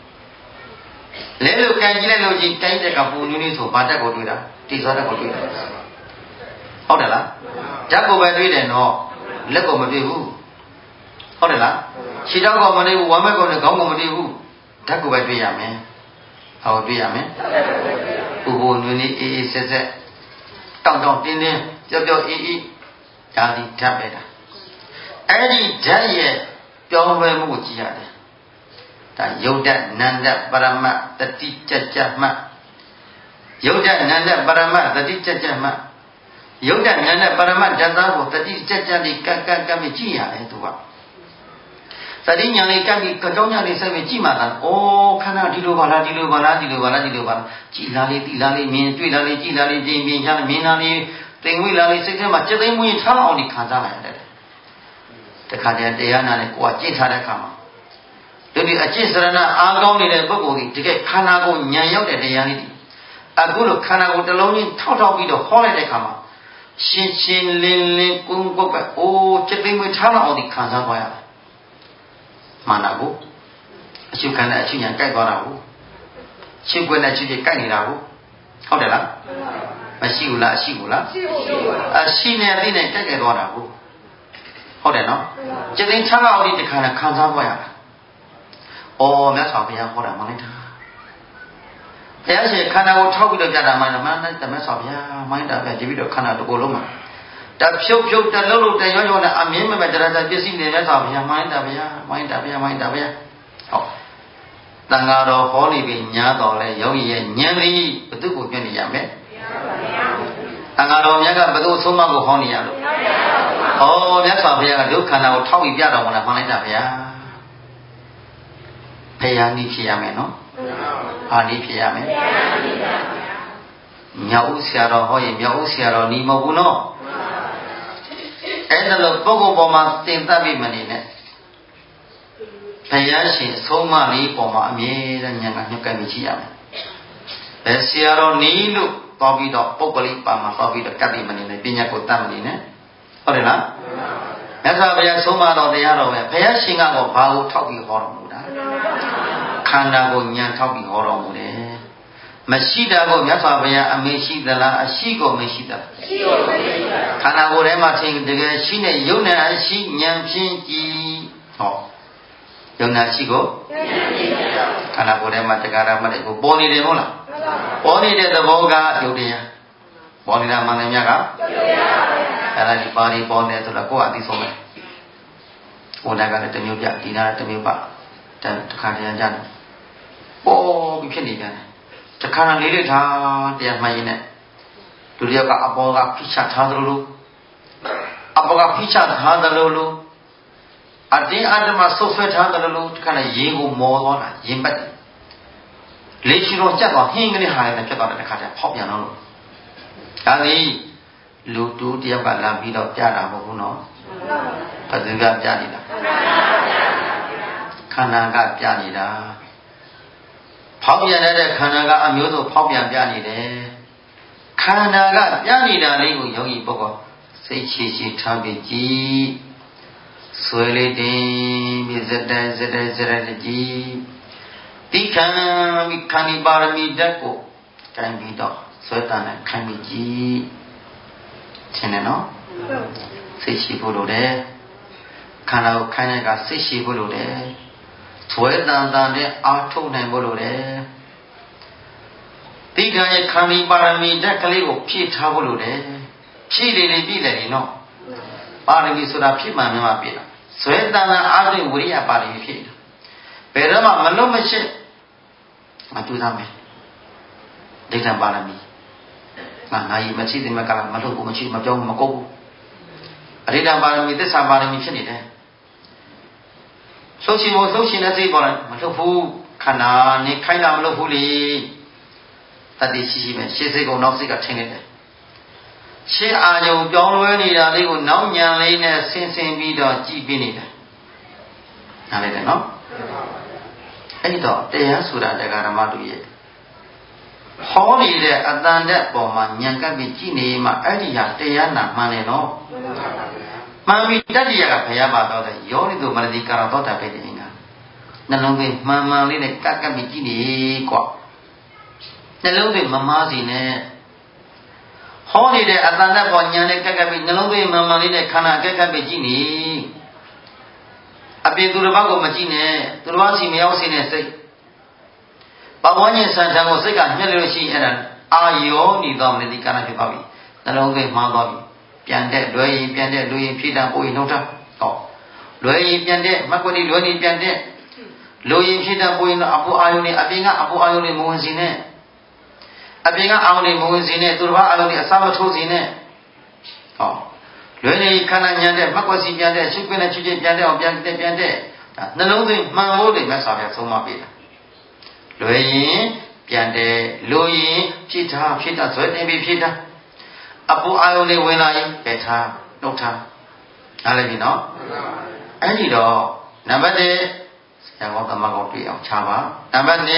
ले लो जी कहीं जगह पूरी तो बाटा को टूटा तीसरा को टूटा हो रहा ला जब वो बैठ गए नो ले को मत देखो हो रहा ला सीधा को मत देखो वहाँ में को ने गाँव को मत देखो जब को बैठ गए यामें और भी यामें वो नुनी से टांग तीन जब जाती जब बैठा ऐसी जाये प्याऊ में मुझे याद है ता योदा नंदा परमा तटी चच्चा योदा नंदा परमा तटी चच्चा योदा नंदा परमा जदा को तटी चच्चा दी का में जिया है तो वो तरी न्याने का भी कचौं न्याने से में जी माता ओ खाना दिलो बाला चिलाले मीन तुलाले चिलाले जी मीन जान मीनाले तेंगुई लाले से क्या मच्चे तेंगुई थाला और निखाजा लाया ते खाने तेया नाने को अच्छी सारे काम यदि अच्छी सरना आगाऊ नहीं बगोगी ठीक है खाना को न्यायों दे तेया नहीं अगुल खाना को तलोनी थाउ भी तो हॉले दे काम शिन ले कुंको पे ओ चित्ती में थाला और निखाजा पाया माना को अच्छी खाना अच्छी न्याय काय बारा को अच्छी कोई अच्छी जे काय नहीं रहा हो दे ला अच्छी गुला अच्छी ने अभी ने काय बारा को हो रहा है ना जितने छागा और ये खाना खाना हुआ है ओ मैं साफ या हो रहा है माने था भैया से खाना वो ठाव भी तो ज़्यादा माने तो मैं साफ या माने था भैया जीवित खाना तो बोलो मां तब शोक तब लो तब यो ना अमीर में मैं जरा सा बेसिक ने मैं साफ या माने था भैया हो तंगारो होली भी न्याय तो ले यो ये न्यारी बतू को क्यों नहीं जामे तंगारो न्याय का बतू सोमा को होनी यारो ओ मैं साफ या लोग खाना वो ठाव भी ज़्यादा होना माने था भैया नहीं किया मैं नो आनी किया मैं म्याऊ सियारो हो ये म्याऊ सियारो नी मगुनो ऐसा लोग बगो बोमा चिंता भी मनी ने भैया से सोमा नी बोमा मेरा न्यागा न्यागा नहीं किया मैं सियारो नी लो तभी तो पोकली पामा तभी तो कभी मनी ने बिना कोता मनी ने और ना ऐसा भैया सोमा तो दिया रो भैया सिंगा को भाव ठावी हो रहा खाना को न्याय ठावी हो रहा मुझे मशीदा को मैं साफ भैया अमेशीदा ला अशी को अमेशीदा खाना को रे माचिंग जगह शीने योना अशी न्याय फिंकी हो योना अशी को န္ဓာကိုယ်ထဲမှာတရားဓမ္မတွေကိုပေါ်နေတယ်ဟုတ်လားပေါ်နေတဲ့သဘောကယုတ်တရားပေါ်နေတာမှန်တယ်မြတ်ကယုတ်တရားပါဗျာအဲ့ဒါဒီပါရီပေါ်နေဆိုတော့ကိုယ်အသိဆုံးပဲဟိုနာကလည်းတစ်မျိုးပြဒီနာကတစ်မျိုးပါတခါတည်းကြတယ်ပေါ်ပြီးဖြစ်နေကြတယ်တခါလေးလေးထားတရားမှန်ရင်နဲ့ဒုတိယကအပေါ်ကဖိချထားသလိုလိုအပေါ်ကဖိချထားသလိုလိုအတင်းအဓမ္မဆုတ်ဆွဲထားသလိုလိုတခါနဲ့ရေကိုမောသွားတာရင်ပတ်လေးရှိတော့ကြက်သွားဟင်းကလေးဟာလည်းဖြစ်သွားတယ်တခါတည်းဖောက်ပြန်တော့လို့ဒါသည်လူတူတယောက်ကလာပြီးတော့ပြတာမဟုတ်ဘူးနော်ဘယ်သူကပြနေတာခန္ဓာကပြနေတာဖောက်ပြန်တဲ့ခန္ဓာကအမျိုးစုံဖောက်ပြန်ပြနေတယ်ခန္ဓာကပြနေတာလေးကိုယောဂီပုဂ္ဂိုလ်စိတ်ရှိရှိထားပြီးကြည်ဆွဲလေးတင်ပြီးဇတဇတဇရတကြည်တိခံပြီးခန္ဒီပါရမီဓာတ်ကိုတိုင်ပြီးတော့ဆွဲတန်နဲ့ခံပြီးကြည်ရှင်းတယ်နော်စိတ်ရှိဖို့လိုတယ်ခန္ဓာကိုခိုင်းတဲ့ကစိတ်ရှိဖို့လိုတယ်ဆွဲတန်နဲ့အာထုတ်နိုင်ဖို့လိုတယ်တိခံရဲ့ခန္ဒီပါရမီဓာတ်ကလေးကိုဖြည့်ထားဖို့လိုတယ်ဖြည့်လေပြည့်တယ်နော်ပါရမီဆိုတာဖြည့်မှန်မှပြည့်တာဆွဲတန်အာထုတ်ဝိရိယပါရမီဖြည့်တယ်ဘယ်တော့မှမလုံးမရှိမတူသားမယ်ဒိဋ္ဌံပါရမီငါကြီးမရှိသေးမကလားမလုပ်ဘူးမရှိမပြောဘူးမကုတ်ဘူးအရိဒံပါရမီသစ္စာပါရမီဖြစ်နေတယ်လှုပ်ရှင်မို့လှုပ်ရှင်တဲ့စိတ်ပေါ်လာမလှုပ်ဘူးခန္ဓာနဲ့ခိုင်းတာမလှုပ်ဘူးလေတတိရှိရှိပဲရှေ့စိတ်ကိုနောက်စိတ်ကထင်နေတယ်ရှေ့အာယုံပြောင်းလဲနေတာလေးကိုနောက်ညံလေးနဲ့ဆင်ပြီးတော့ကြည်ပြနေတယ်နားလည်တယ်နော်အဲ့တော့တရားဆိုတာတရားဓမ္မတို့ရဲ့ဟောနေတဲ့အတန်တဲ့ပုံမှာညံကပ်ပြီးကြည်နေမှအဲ့ဒီဟာတရားနာမှန်တယ်နော်မှန်ပြီတတ္တိယကဘုရားပါတော့တဲ့ယောနိတုမရတိကာရသောတာပဲတဲ့ငါနှလုံးသွင်းမှန်လေးနဲ့ကပ်ပြီးကြည်နေကွာနှလုံးသွင်းမမားစီနဲ့ဟောနေတဲ့အတန်တဲ့ပုံညံနဲ့ကပ်ပြီးနှလုံးသွင်းမှန်လေးနဲ့ခန္ဓာကပ်ပြီးကြည်နေအပြင်သူတစ်ပါးကိုမကြည့်နဲ့သူတစ်ပါးစီမရောက်စေနဲ့စိတ်ပဝန်းကျင်ဆန်ဆန်ကိုစိတ်ကညှက်လို့ရှိရင်အဲ့ဒါအာယောနေသောမနတိကာရဖြစ်ပါပြီနှလုံးသွင်းမှားသွားပြီပြန်တဲ့လွယ်ရင်ပြန်တဲ့လူရင်ဖြည့်တတ်ပို့ရင်နှုတ်ထားဟောလွယ်ရင်ပြန်တဲ့မကွတိလွယ်ရင်ပြန်တဲ့လူရင်ဖြည့်တတ်ပို့ရင်အပူအာယုန်နဲ့အပြင်ကအပူအာယုန်နဲ့မဝင်စီနဲ့အပြင်ကအာယုန်နဲ့မဝင်စီနဲ့သူတစ်ပါးအာယုန်နဲ့အစားမထိုးစီနဲ့ဟောလွယ်နေခန္ဓာညံတဲ့မကွက်စီပြန်တဲ့ရှုပ်ပြနဲ့ချွတ်ချွတ်ပြန်တဲ့အောင်ပြန်တဲ့ဒါနှလုံးသွင်းမှန်ဖို့တွေမြတ်စွာဘုရားဆုံးမပေးတာလွယ်ရင်ပြန်တဲ့လူရင်ဖြည့်ထားဆွဲတင်ပြီးဖြည့်ထားအပူအာယုန်လေးဝင်လာရင်ပယ်ထားနှုတ်ထားအားလည်းပြီနော်အဲ့ဒီတော့နံပါတ်1ဆရာတော်သမဂောတွေ့အောင်ခြားပါနံပါတ်2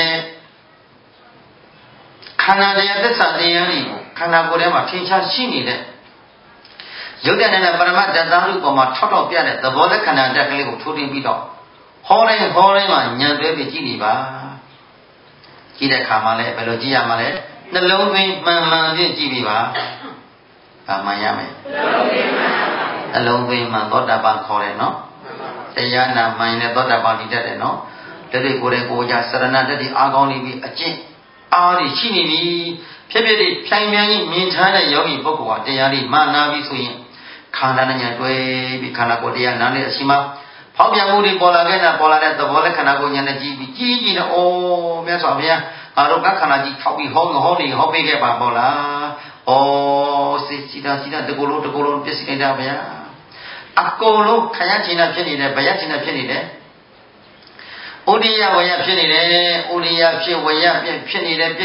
ခန္ဓာတရားသစ္စာတရားတွေကိုခန္ဓာကိုယ်ထဲမှာထင်ရှားရှိနေတဲ့ရုပ်တဏ္ဍနဲ့ပရမတ္တသံရုပ်ပေါ်မှာထောက်ပြတဲ့သဘောလက္ခဏာတက်ကလေးကိုထိုးတင်ပြီးတော့ဟောတိုင်းမှာညံသွဲပြီးကြည့်နေပါကြည့်တဲ့အခါမှာလည်းဘယ်လိုကြည့်ရမှာလဲနှလုံးသွင်းမှန်ဖြင့်ကြည့်ပြီးပါမှန်ရမယ်နှလုံးသွင်းမှန်သောတာပန်ခေါ်တယ်နော်တရားနာမှန်နဲ့သောတာပန်တည်တတ်တယ်နော်လက်တွေကိုယ်တိုင်ကိုယ်ကြစရဏတတိအားကောင်းနေပြီအကျင့်အားတွေရှိနေပြီဖြစ်ဖြစ်ဖြိုင်ဖြိုင်ကြီးမြင်ထားတဲ့ယောဂီပုဂ္ဂိုလ်ဟာတရားလေးမှန်နာပြီဆိုရင်ခန္ဓာနဲ့ညာတွဲပြီးခန္ဓာကိုယ်တရားနာနေတဲ့အချိန်မှာဖောက်ပြန်မှုတွေပေါ်လာတဲ့သဘောလက္ခဏာကိုညာနဲ့ကြည့်ပြီးကြည့်နေအိုးမြတ်စွာဘုရားငါတို့ကခန္ဓာကြီးထောက်ပြီးဟောပေးခဲ့ပါပေါ့လားဩစိတ်ကြည်တာတကူလုံးပြည့်စည်နေတာဗျာအကုန်လုံးခရမ်းချင်တာဖြစ်နေတယ်ဗျာချင်တာဖြစ်နေတယ်ဥဒိယဝယဖြစ်နေတယ်ဥဒိယဖြစ်ဝယဖြစ်နေတယ်တ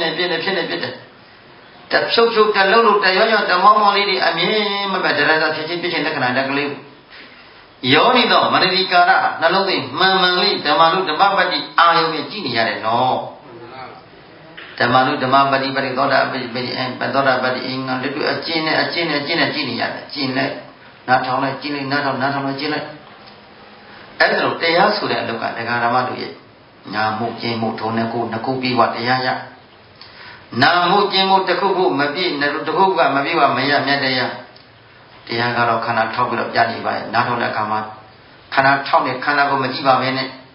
ဖြုတ်တလုံးတရောတမောင်းလေးတွေအမြင်မမဲ့ဒရဇာဖြစ်ချင်းလက္ခဏာတက်ကလေးယောနိတော့မနတိကာရနှလုံးသွင်းမှန်လေးဓမ္မလူဓမ္မပတ္တိအာယုံနဲ့ကြည့်နေရတယ်နော်ဓမ္မလူဓမ္မပတ္တိပရိသောတာပတ္တိသောတာပတ္တိအင်္ဂါလက်တွေ့အကျင့်နဲ့ကြည့်နေရတယ်ကျင့်လိုက်နားထောင်လိုက်ကျင့်လိုက်နားထောင်လိုက်ကျင့်လိုက်အဲ့ဒါလိုတရားဆိုတဲ့အလုပ်ကဒကာဓမ္မတို့ရဲ့ညာမှုကျင့်မှုထုံးနဲ့ကိုနှစ်ခုပြီးွားတရားရနာမှုကျင့်မှုတစ်ခုခုမပြည့်တစ်ခုကမပြည့်ပါမရမြတ်တရားကတော့ခန္ဓာထောက်ပြီးတော့ပြနေပါရဲ့နားထောင်တဲ့အခါမှာခန္ဓာထောက်နေခန္ဓာကိုမကြည့်ပါဘဲနဲ့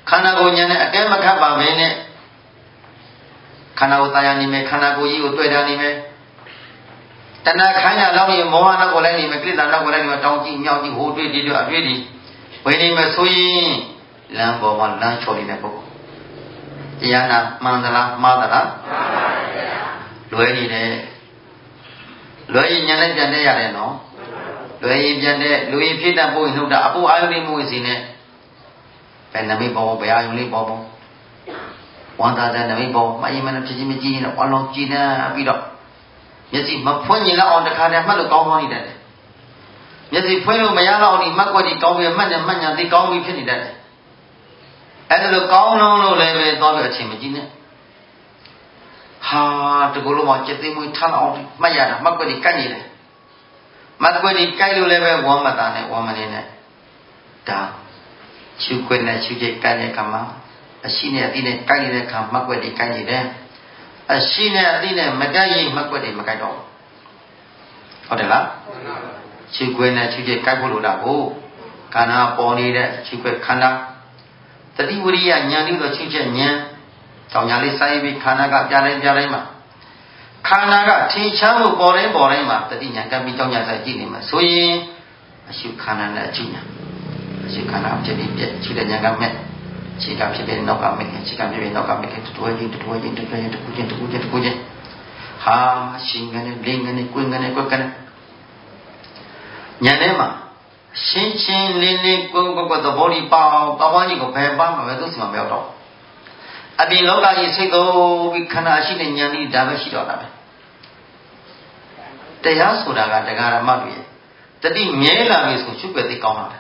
ခန္ဓာကိုယ်ဉာဏ်နဲ့အကဲမခတ်ပါဘဲနဲ့ခန္ဓာကိုယ်တရားနေမယ်ခန္ဓာကိုယ်ကြီးကိုတွေ့တာနေမယ်တဏှာခိုင်းရလောက်ရင်မောဟနောက်ကိုလိုက်နေမယ်ကိလေသာနောက်ကိုလိုက်နေမယ်တောင်းကြည့်မြောက်ကြည့်ဟိုတွေ့ဒီတွေ့အတွေ့ဒီဝိနေမယ်ဆိုရင်လမ်းပေါ်မှာလမ်းချော်နေတဲ့ပုဂ္ဂိုလ်တရားနာမှန်သလားမှားသလားမှန်ပါဗျာလွယ်နေတယ်လွယ်ရင်ဉာဏ်နဲ့ပြန်တဲ့ရတယ်နော်လွယ်ရင်ပြန်တဲ့လူရင်ဖြစ်တဲ့ပို့ရင်နှုတ်တာအပူအာယုန်လေးမှုစီနဲ့ဘယ်နမိတ်ပေါ်ဘယ်အာယုန်လေးပေါ်ပေါ်ဝန္တာတဲ့နမိတ်ပေါ်မအရင်မနဲ့ဖြစ်ချင်းမကြည့်ရင်တော့အလုံးကြည်နေပြီးတော့မျက်စိမဖွင့်ရင်လည်းအောင်တခါတည်းမှတ်လို့ကောင်းကောင်းနေတယ်မျက်စိဖွင့်လို့မရတော့ဒီမှတ်ကွက်ဒီကောင်းပြီးမှတ်နေမှတ်ညာသိကောင်းပြီးဖြစ်နေတယ်အဲ့ဒါလိုကောင်းလုံးလို့လည်းပဲသွားပြီးအချိန်မကြည့်နဲ့ဟာတကူလုံးမှာจิตသိမွေးထမ်းအောင်မှတ်ရတာမှတ်ကွက်ဒီကန့်နေတယ်မှတ်ကွက်ဒီကြိုက်လို့လည်းပဲဝမ်းမတာနဲ့ဝမ်းမနေနဲ့ဒါရှုခွင့်နဲ့ရှုချက်ကန့်တဲ့ခါမှာအရှိနဲ့အတိနဲ့ကိုက်နေတဲ့ခါမှတ်ကွက်တွေကန့်နေတယ်အရှိနဲ့အတိနဲ့မကိုက်ရင်မှတ်ကွက်တွေမကိုက်တော့ဟုတ်တယ်လားရှုခွင့်နဲ့ရှုချက်ကိုက်ဖို့လိုတာကိုခန္ဓာပေါ်နေတဲ့ရှုခွင့်ခန္ဓာတတိဝရိယဉာဏ်လေးဆိုရှုချက်ဉာဏ်ကြောင်ညာလေးစိုက်ပြီးခန္ဓာကပြတိုင်းမှာခန္ဓာကထင်ရှားမှုပေါ်တိုင်းမှာတတိဉာဏ်ကပ်ပြီးကြောင်ညာစိုက်ကြည့်နေမှာဆိုရင်အရှုခန္ဓာနဲ့အရှုဉာဏ်အရှုခန္ဓာအဖြစ်ပြီးပြည့်ရှုတဲ့ဉာဏ်ကမဲ့ခြေကဖြစ်ဖြစ်နောက်ကမဲ့ခြေကဖြစ်ဖြစ်နောက်ကမဲ့တွဲချင်းတစ်ခုချင်းဟာရှင်ကနေလင်းကနေကွင်းကနေကွက်ကနေဉာဏ်ထဲမှာရှင်းရှင်းလင်းလင်းကွန်းကွက်သဘောကြီးပေါအောင်ပဝန်းကြီးကိုဘယ်ပါမှပဲသူ့စီမှာမရောက်တော့အပြင်လောကကြီးစိတ်သုံးပြီးခန္ဓာရှိတဲ့ဉာဏ်ကြီးဒါပဲရှိတော့တာပဲတရားဆိုတာကတရားဓမ္မတွေတတိမြဲလာပြီဆိုရှုပ်ွက်သိကောင်းလာတယ်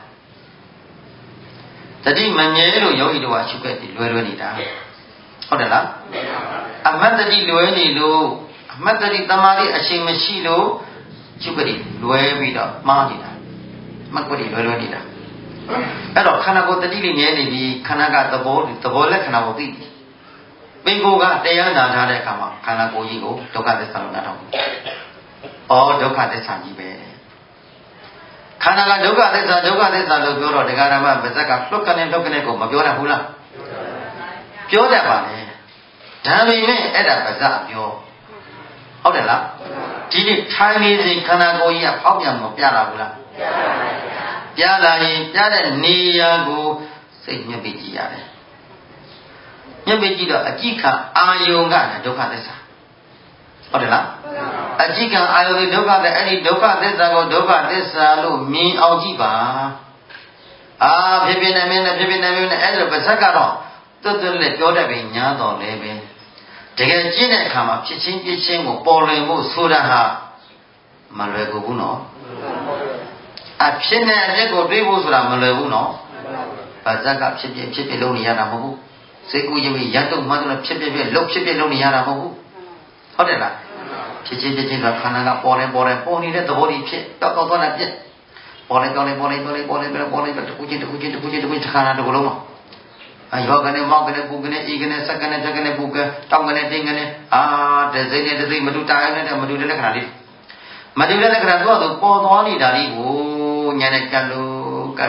တတိမမြဲလို့ယောဂီတို့ကရှုပ်ွက်သိလွယ်နေတာဟုတ်တယ်လားအမတ်တတိလွယ်နေလို့အမတ်တတိတမာတိအရှိန်မရှိလို့ရှုပ်ွက်သိလွယ်ပြီးတော့မှားနေတာမှတ်ကွက်တွေလွယ်နေတာအဲ့တော့ခန္ဓာကိုယ်တတိလေးမြဲနေပြီးခန္ဓာကသဘောလက္ခဏာကိုသိပြီပင်ကိုယ်ကတရားနာထားတဲ့အခါမှာခန္ဓာကိုယ်ကြီးကိုဒုက္ခသစ္စာလို့နားထောင်ပြီဒုက္ခသစ္စာကြီးပဲခန္ဓာကဒုက္ခသစ္စာလို့ပြောတော့ဒကာရမပါဇက်ကလွတ်ကနေကိုမပြောတတ်ဘူးလားပြောတတ်ပါလေဒါပေမဲ့အဲ့ဒါပါဇက်ပြောဟုတ်တယ်လားဒီနေ့ထိုင်နေစဉ်ခန္ဓာကိုယ်ကြီးကဖောက်ပြန်မပြလာဘူးလားပြလာရင်ပြတဲ့နေရာကိုစိတ်ညှပ်ပြီးကြည့်ရတယ်ညှပ်ပြီးကြည့်တော့အကြည့်ခံအာယုံကဒုက္ခသစ္စာဟုတ်တယ်လားအကြည့်ခံအာယုံဒုက္ခတဲ့အဲ့ဒီဒုက္ခသစ္စာကိုဒုက္ခသစ္စာလို့မြင်အောင်ကြည့်ပါဖြစ်ဖြစ်နေမင်းနဲ့ဖြစ်ဖြစ်နေမင်းနဲ့အဲ့ဒါပါဇက်ကတော့တွတ်လည်းပြောတတ်ပြီးညားတော်လည်းပဲတကယ်ကျင့်တဲ့အခါမှာဖြစ်ချင်းပြချင်းကိုပေါ်လွင်ဖို့ဆိုတာဟာမလွယ်ဘူးနော်အဖြစ်နဲ့အဖြစ်ကိုတွေးဖို့ဆိုတာမလွယ်ဘူးနော်ပါဇက်ကဖြစ်ဖြစ်လုံးနေရတာမဟုတ်ဘူးစိတ်ကူးရင်ရတ်တော့မှတော့ဖြစ်လုံးလုံးနေရတာမဟုတ်ဘူးဟုတ်တယ်လားဖြစ်ချင်းတော့ခန္ဓာကပေါ်နေတဲ့သဘောကြီးဖြစ်တော့သွားတာပြက်ပေါ်နေတခုချင်းခန္ဓာတစ်ခုလုံးမှာယောကနေမောက်ကနေပူကနေဤကနေစက်ကနေတက်ကနေပူကတောင်းကနေတင်းကနေတစိမ့်နဲ့တစိမ့်မတူတာရနဲ့မတူတဲ့လက္ခဏာလေးမတူတဲ့လက္ခဏာတော့ပေါ်သွားနေတာလေးကိုညာနဲ့ကတ်လို့ကြ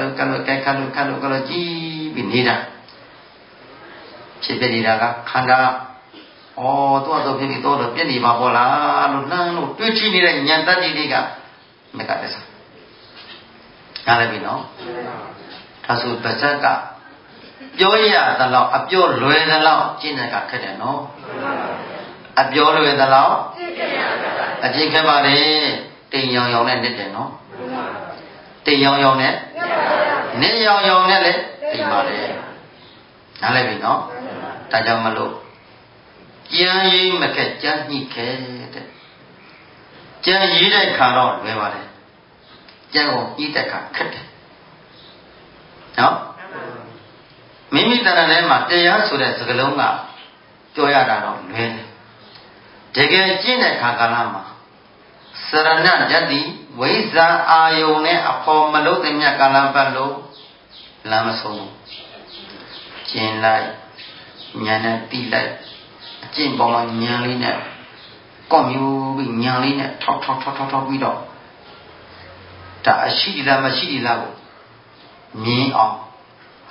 ည့်ပြီးနေတာဖြစ်ပြနေတာကခန္ဓာတော့ဖြစ်ပြီးတော့ပြည့်နေပါပေါ်လားလို့နှမ်းလို့တွေးကြည့်နေတဲ့ဉာဏ်တတ်ကြီးတွေကမကတဲ့စားနားလည်ပြီနော်ဒါဆိုပါဇက်ကပြောရသလောက်အပြောလွယ်သလောက်ကျင့်တဲ့ကခက်တယ်နော်အပြောလွယ်သလောက်အကျင့်ခက်ပါလေတိမ်ရောင်နဲ့နစ်တယ်နော်တိမ်ရောင်နဲ့နစ်ရောင်နဲ့လည်းတိမ်ပါလေနားလည်ပြီနော်ဒါကြောင့်မလို့ကြံရည်မခက်ကြံ့ညှိခဲ့တဲ့ကြံရည်တဲ့ခါတော့လွယ်ပါတယ်ကြံကိုညှိတဲ့ခါခက်တယ်နော်မိမိတဏ္ဍာထဲမှာတရားဆိုတဲ့စကားလုံးကပြောရတာတော့လွယ်တယ်တကယ်ကျင့်တဲ့ခါကာလမှာစရဏဓာတ်တိဝိဇ္ဇာအာယုန်နဲ့အဖော်မလို့တဲ့မြတ်ကာလပတ်လို့လမ်းမဆုံးဘူးကျင့်လိုက်ဉာဏ်နဲ့တိလိုက်အကျင့်ပေါ်မှာဉာဏ်လေးနဲ့ကော့မျိုးပြီးဉာဏ်လေးနဲ့ထောက်ပြီးတော့ဒါအရှိဒီလားမရှိဒီလားကိုမြင်အောင်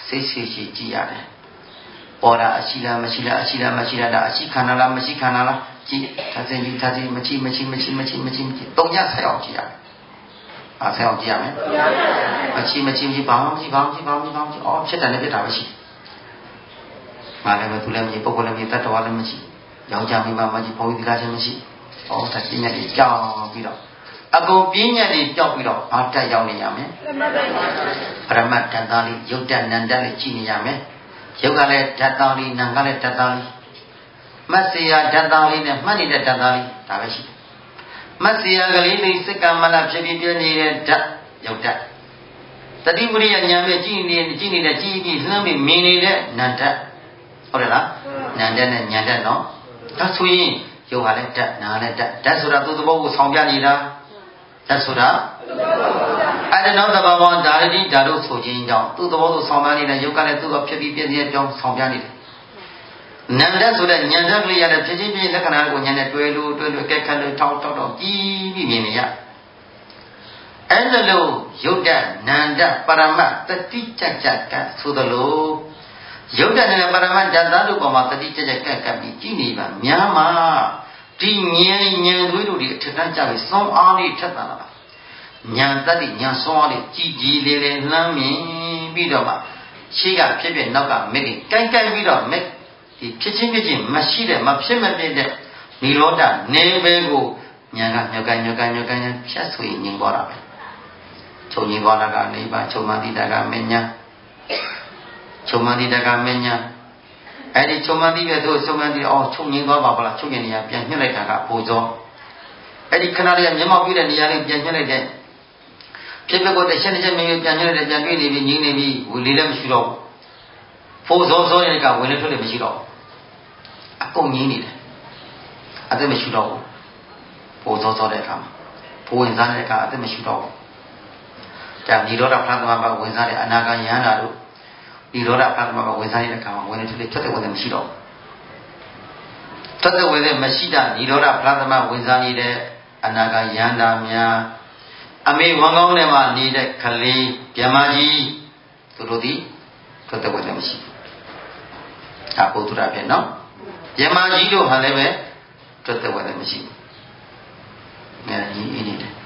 စိတ်ရှိရှိကြည့်ရတယ်ပေါ်တာအရှိလားမရှိလားအရှိလားမရှိလားဒါအရှိခန္ဓာလားမရှိခန္ဓာလားကြည့်သာစင်ကြီးသာစင်မရှိသုံးရဆက်အောင်ကြည့်ရတယ်အားဆက်အောင်ကြည့်ရမယ်မရှိဘာမှမရှိအော်ဖြစ်တယ်လည်းဖြစ်တာပဲရှိငါလည်းပဲသူလည်းမရှိပုဂ္ဂိုလ်လည်းမရှိတတ္တဝါလည်းမရှိယောက်ျားမိန်းမမရှိဘုန်းကြီးသီလချင်းမရှိဩဒါပြင်းညက်ကြီးကြောက်ပြီးတော့အကုန်ပြင်းညက်ကြီးကြောက်ပြီးတော့ဘာတက်ရောက်နေရမယ်ပရမတ်တန်သားလေးယုတ်တနန္တလေးကြည့်နေရမယ်ယုတ်ကလည်းဓာတ်သားလေးနာမ်ကလည်းဓာတ်သားလေးမတ်စီယာဓာတ်သားလေးနဲ့မှတ်နေတဲ့ဓာတ်သားလေးဒါပဲရှိတယ်မတ်စီယာကလေးလေးစိတ်ကမလဖြစ်ပြီးပြနေတဲ့ဓာတ်ယုတ်ဓာတ်တတိဝိရိယဉာဏ်နဲ့ကြည့်နေတဲ့ကြည့်ပြီးလှမ်းပြီးမြင်နေတဲ့နန္တဟုတ်တယ်လားနန္တနဲ့ဉာဏ်ဓာတ်နော်ဒါဆိုရင်ယုတ်ကလည်းဓာတ်နာလည်းဓာတ်ဆိုတာသူ့သဘောကိုဆောင်ပြနေတာဓာတ်ဆိုတာအဲ့ဒါနောက်သဘာဝဓာရီဓာတ်တို့ဆိုခြင်းကြောင့်သူ့သဘောကိုဆောင်ပြနေတဲ့ယုတ်ကလည်းသူ့ကိုဖြစ်ပြီးပြည့်စုံကြောင်းဆောင်ပြနေတယ်နန္တဆိုတဲ့ဉာဏ်ဓာတ်ကလေးရတဲ့ဖြစ်ချင်းပြည့်လက္ခဏာကိုဉာဏ်နဲ့တွဲလို့ကဲခတ်လို့ထောက်ကြည့်ပြီးမြင်နေရအဲ့ဒါလို့ယုတ်တနန္တပရမတ်တတိကြကြကဆိုသလိုယုတ်တနဲ့ပရမတ်ဓာတ်သားတို့ပေါ်မှာတတိကြကြကပြီးကြည့်နေပါများမှာဒီဉာဏ်သွေးတို့ဒီအထက်တန်းကြပြီးစောင်းအားလေးထက်တာလားဉာဏ်တတိဉာဏ်စောင်းအားလေးကြည်လေးလှမ်းမြင်ပြီးတော့မှရှေ့ကဖြစ်နောက်ကမက်ကိုင်းပြီးတော့မက်ဒီဖြစ်ချင်းမရှိတဲ့မဖြစ်မပြည့်တဲ့និရောဓနေပဲကိုဉာဏ်ကညောကိုင်းဖြတ်ဆိုရင်ငြိမ်သွားတာပဲချုပ်ငြိမ်သွားတာကနေပါချုပ်မှန်တိတကမညာချုပ်မှန်တိတကမညာအဲ့ဒီချုပ်မှန်တိပဲဆိုချုပ်မှန်တိချုပ်ငြိမ်သွားပါဗလားချုပ်ငြိမ်နေရပြန်ညှစ်လိုက်တာကပိုသောအဲ့ဒီခဏလေးမျက်မှောက်ပြတဲ့နေရာလေးပြန်ညှစ်လိုက်တဲ့ဖြစ်ကိုတစ်ချက်မြင်ပြန်ညှစ်လိုက်တဲ့ပြန်တွေ့နေပြီငြိမ်နေပြီဝေလေးလည်းမရှိတော့ဘူးဖိုးစောရဲ့ကဝင်လေထွက်လေမရှိတော့အကုန်ငြိမ်းနေတယ်အသက်မရှိတော့ဘူးဖိုးစောတဲ့အခါမှာဖိုးဝင်စားတဲ့အခါအသက်မရှိတော့ဘူးဒါនិရောဓဖလားသမဘာဝင်စားတဲ့အနာဂံယန္တာတို့និရောဓဖလားသမဘာဝင်စားတဲ့အခါမှာဝင်လေထွက်လေထွက်တဲ့ဝင်လေမရှိတော့ဘူးထွက်တဲ့ဝင်လေမရှိတာនិရောဓဖလားသမဝင်စားနေတဲ့အနာဂံယန္တာများအမေဝံကောင်းထဲမှာနေတဲ့ခလေးဗျမကြီးသူတို့ဒီထွက်တဲ့ဝင်လေမရှိဘူးအဘုဒ္ဓရာဖြစ်နော်ယမကြီးတို့ဟာလည်းပဲထွက်တဲ့ဝင်လည်းမရှိဘူး။ငါကြီးအင်းနေတယ်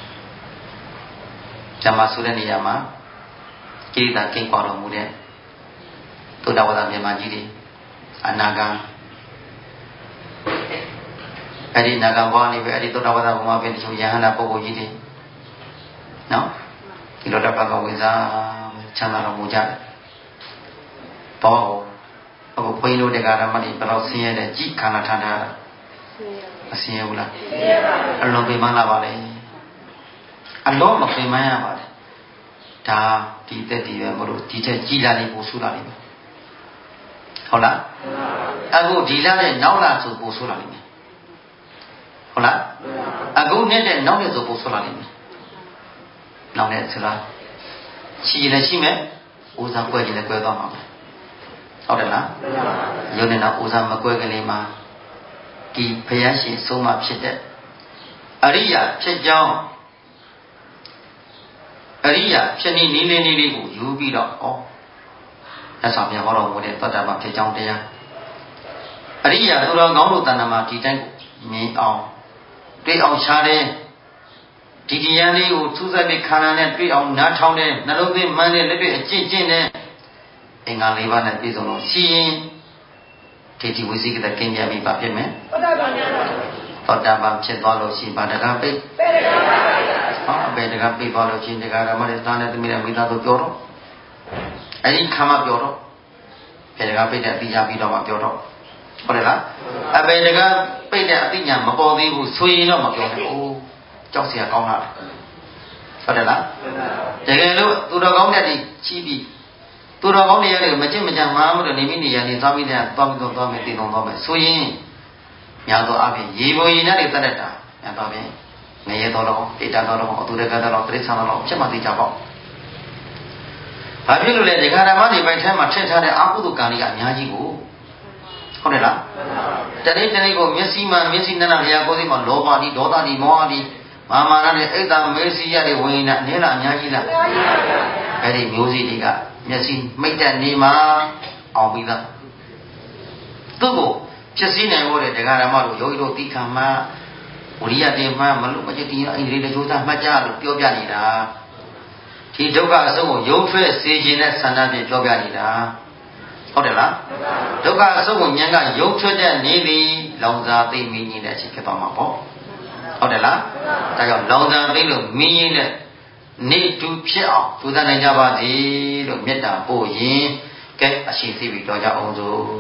။ဓမ္မဆိုတဲ့နေရာမှာကိရိတာကိန့်ပေါ်တော်မူတဲ့သုဒ္ဓဝါဒယမကြီးတွေအနာဂံအဲ့ဒီနာဂံဘဝနေပဲအဲ့ဒီသုဒ္ဓဝါဒဘုံမှာပဲတချို့ယဟန္တာပုဂ္ဂိုလ်ကြီးတွေနော်ဒီလိုတော့ပတ်ကဝင်စားချမ်းသာတော်မူကြတယ်။ဘောအခုဘုန်းကြီးတို့တရားဓမ္မတွေဘယ်တော့ဆင်းရဲတဲ့ကြည်ခန္ဓာထမ်းထားတာမဆင်းရဲဘူးလားဆင်းရဲပါဘူးအလုံးပိမှန်းလာပါလေအလုံးမပိမှန်းရပါလေဒါဒီသက်တည်ပဲမလို့ဒီချက်ကြည်လာနေပို့ဆူလာနေမယ်ဟုတ်လားအခုဒီလာတဲ့နောက်လာဆိုပို့ဆူလာနေမယ်ဟုတ်လားအခုနဲ့တဲ့နောက်နဲ့ဆိုပို့ဆူလာနေမယ်နောက်နဲ့ဆိုတာရှိလည်းရှိမယ်ဦးစားကွဲလည်းကွဲသွားမှာပဲဟုတ်တယ်လားယုံနေတာဥစားမကွဲကလေးမှာဒီဘုရားရှင်ဆုံးမဖြစ်တဲ့အရိယာဖြစ်ကြောင်းအရိယာဖြစ်နေနည်းလေးကိုယူပြီးတော့သက်ဆောင်ပြဟောတော်မူတဲ့သောတာပန်ဖြစ်ကြောင်းတရားအရိယာသူတော်ကောင်းတို့တဏ္ဍာမှာဒီတိုင်းကိုမြင်အောင်တွေ့အောင်ရှားတယ်ဒီတရားလေးကိုသူစပ်ပြီးခန္ဓာနဲ့တွေ့အောင်နားထောင်တယ်နှလုံးသွင်းမှန်းတယ်လက်တွေ့အကျင့်ကျင့်တယ်အင်္ဂါ၄ပါးနဲ့ပြည့်စုံလို့ရှိရင်ဒိဋ္ဌိဝိသိကိတကင်းကြပြီပါဖြစ်မယ်သောတာပန်ဖြစ်သွားလို့ရှိရင်ဗာတကပိတ်အပေတကပိတ်သွားလို့ရှိရင်တရားဓမ္မတွေသားနဲ့သမီးနဲ့မိသားစုပြောတော့အဲ့ဒီခါမှပြောတော့ပေတကပိတ်တဲ့အတိအကျပြီးတော့မှပြောတော့ဟုတ်တယ်လားအပေတကပိတ်တဲ့အတိညာမပေါ်သေးဘူးဆိုရင်တော့မပြောနဲ့အိုးကြောက်စရာကောင်းတာဟုတ်တယ်လားတကယ်လို့သူတော်ကောင်းတဲ့ဒီချီးပြီးသူတော်ကောင်းတရားတွေကိုမကြင့်မကြံမှားမှုတော့နေမိနေရနေသွားပြီးတော့သွားမယ်တည်သွားမယ်ဆိုရင်ညာတော့အပြင်ရေပေါ်ရေနဲ့တတ်တတ်တာညာတော့ပြင်ငရဲတော်တော့ဣတတော်တော့အတူတကတော်တိရစ္ဆာန်တော်ဖြစ်မှသိကြပေါ့ဘာဖြစ်လို့လဲဒီခါဓမ္မတွေပိုက်ထဲမှာထည့်ထားတဲ့အာဟုတုကံတွေကအများကြီးကိုဟုတ်တယ်လားတနေ့ကိုမျက်စိမှမျက်စိနဲ့လျာကိုယ်စိမှလောဘဒီဒေါသဒီမောဟဒီမာမာနနဲ့အိတ်တမေစီရတဲ့ဝိညာဉ်နဲ့အနည်းလားအများကြီးလားအဲ့ဒီမျိုးစေ့တွေကမျက်စိမိတ်တဲ့နေမှာအောင်ပြီးသားသူ့ကိုဖြစ်စည်းနိုင်ဖို့တဲ့တရားဓမ္မတို့ယောဂီတို့တိခါမှဝိရိယတင်မှမလို့မจิตတိအိန္ဒြေတကြိုးသားမှတ်ကြလို့ပြောပြနေတာဒီဒုက္ခအဆုံးကိုရုပ်ထွက်စေခြင်းနဲ့ဆန္ဒဖြင့်ပြောပြနေတာဟုတ်တယ်လားဒုက္ခအဆုံးကိုဉာဏ်ကရုပ်ထွက်တဲ့နေသည်လောင်စာသိမင်းကြီးတဲ့အချိန်ဖြစ်သွားမှာပေါ့ဟုတ်တယ်လားဒါကြောင့်လောင်စာသိလို့မင်းကြီးနဲ့နေတူဖြစ်အောင်သူသားနိုင်ကြပါစေလို့မေတ္တာပို့ရင်ကဲအရှိသိပြီးတော့ကြအောင်စို့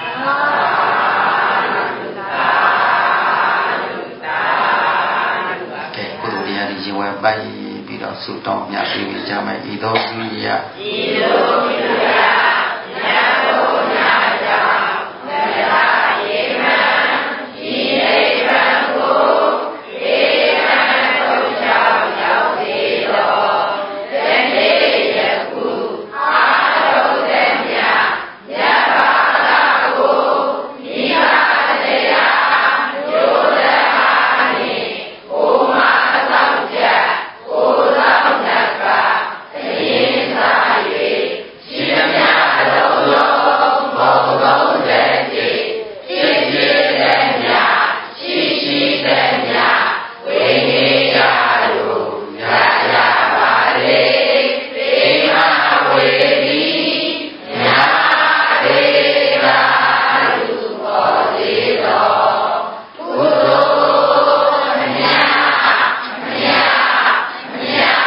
ကဲကုသိုလ်တရားတွေရင်ဝယ်ပိုက်ပြီးတော့ဆုတောင်းမြတ်ပြီးကြမယ်ဤသို့သူရဤသို့သူရမြတ်ဘုရားကြောင့်မြတ်သာယေမံဤနိဗ္ဗာန်ကိုဧကံတို့ကြောင့်ရောက်စေတော်တနေ့ယခုအာရုံတဲ့မြတ်မြတ်ဘာသာကိုမိဘတရားကျိုးတဲ့ဟာနှင့်ဘုမာသောချက်ကိုယ်တော်မြတ်ကသရင်သာ၍ရှိသမျှအလုံးလုံးဘုံသုံးတဲ့ဖြစ်ဖြစ်တဲ့မြတ်ရှိရှိတဲ့မြတ်ဝိနည်းရလို့ရရပါလေသေမဝေဒီညာဒေရာလူပေါ်စေတော်ကုသိုလ်မြတ်မြတ်မြတ်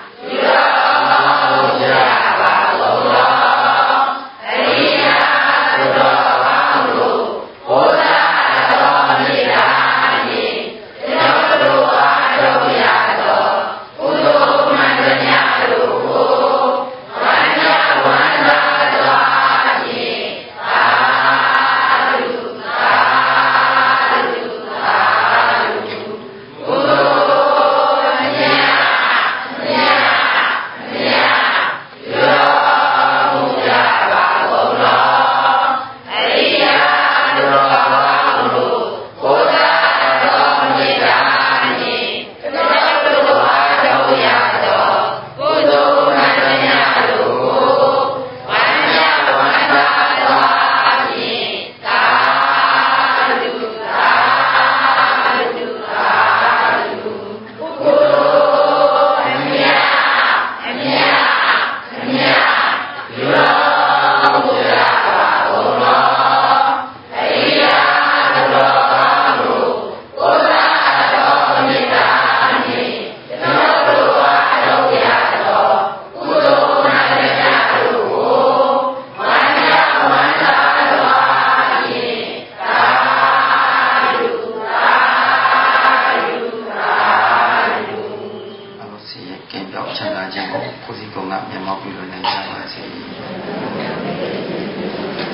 ရောကြပါလို့အရိယာတော်တို့ဘုရားတော်မြတ်တာနှင့်ကျွန်တော်အားထုတ်ရတော်ကုသိုလ်မှန်သမျှတို့ကိုဝန္ဒဝန္ဒတော်ဖြင့်သာဓုသာဓုသာဓုကုသိုလ်မြတ်မြတ်မြတ်ရောကြပါကုန်တော်အရိယာတော်တို့ဘုရားတော်မြတ်တာနှင့်ကျွန်တော်အားထုတ်ရတော်ကုသိုလ်မှန်သမျှတို့ကိုဝန္ဒဝန္ဒတော်ဖြင့်သာဓုသာဓုသာဓုကုသိုလ်မြတ်မြတ်မြတ်ရောကြပါကုန်တော်အရိယာတော်တို့ဘုရားတော်မြတ်တာနှင့်ကျွန်တော်အားထုတ်ရတော်ကုသိုလ်မှန်သမျှတို့ကိုဝန္ဒဝန္ဒတော်ဖြင့်သာဓုသာဓုသာဓုအလို့စီရဲ့ကံကြောင့်ချမ်းသာခြင်းကိုကိုယ်စီကုံကမျက်မှောက်ပြုလို့နိုင်ကြပါစေ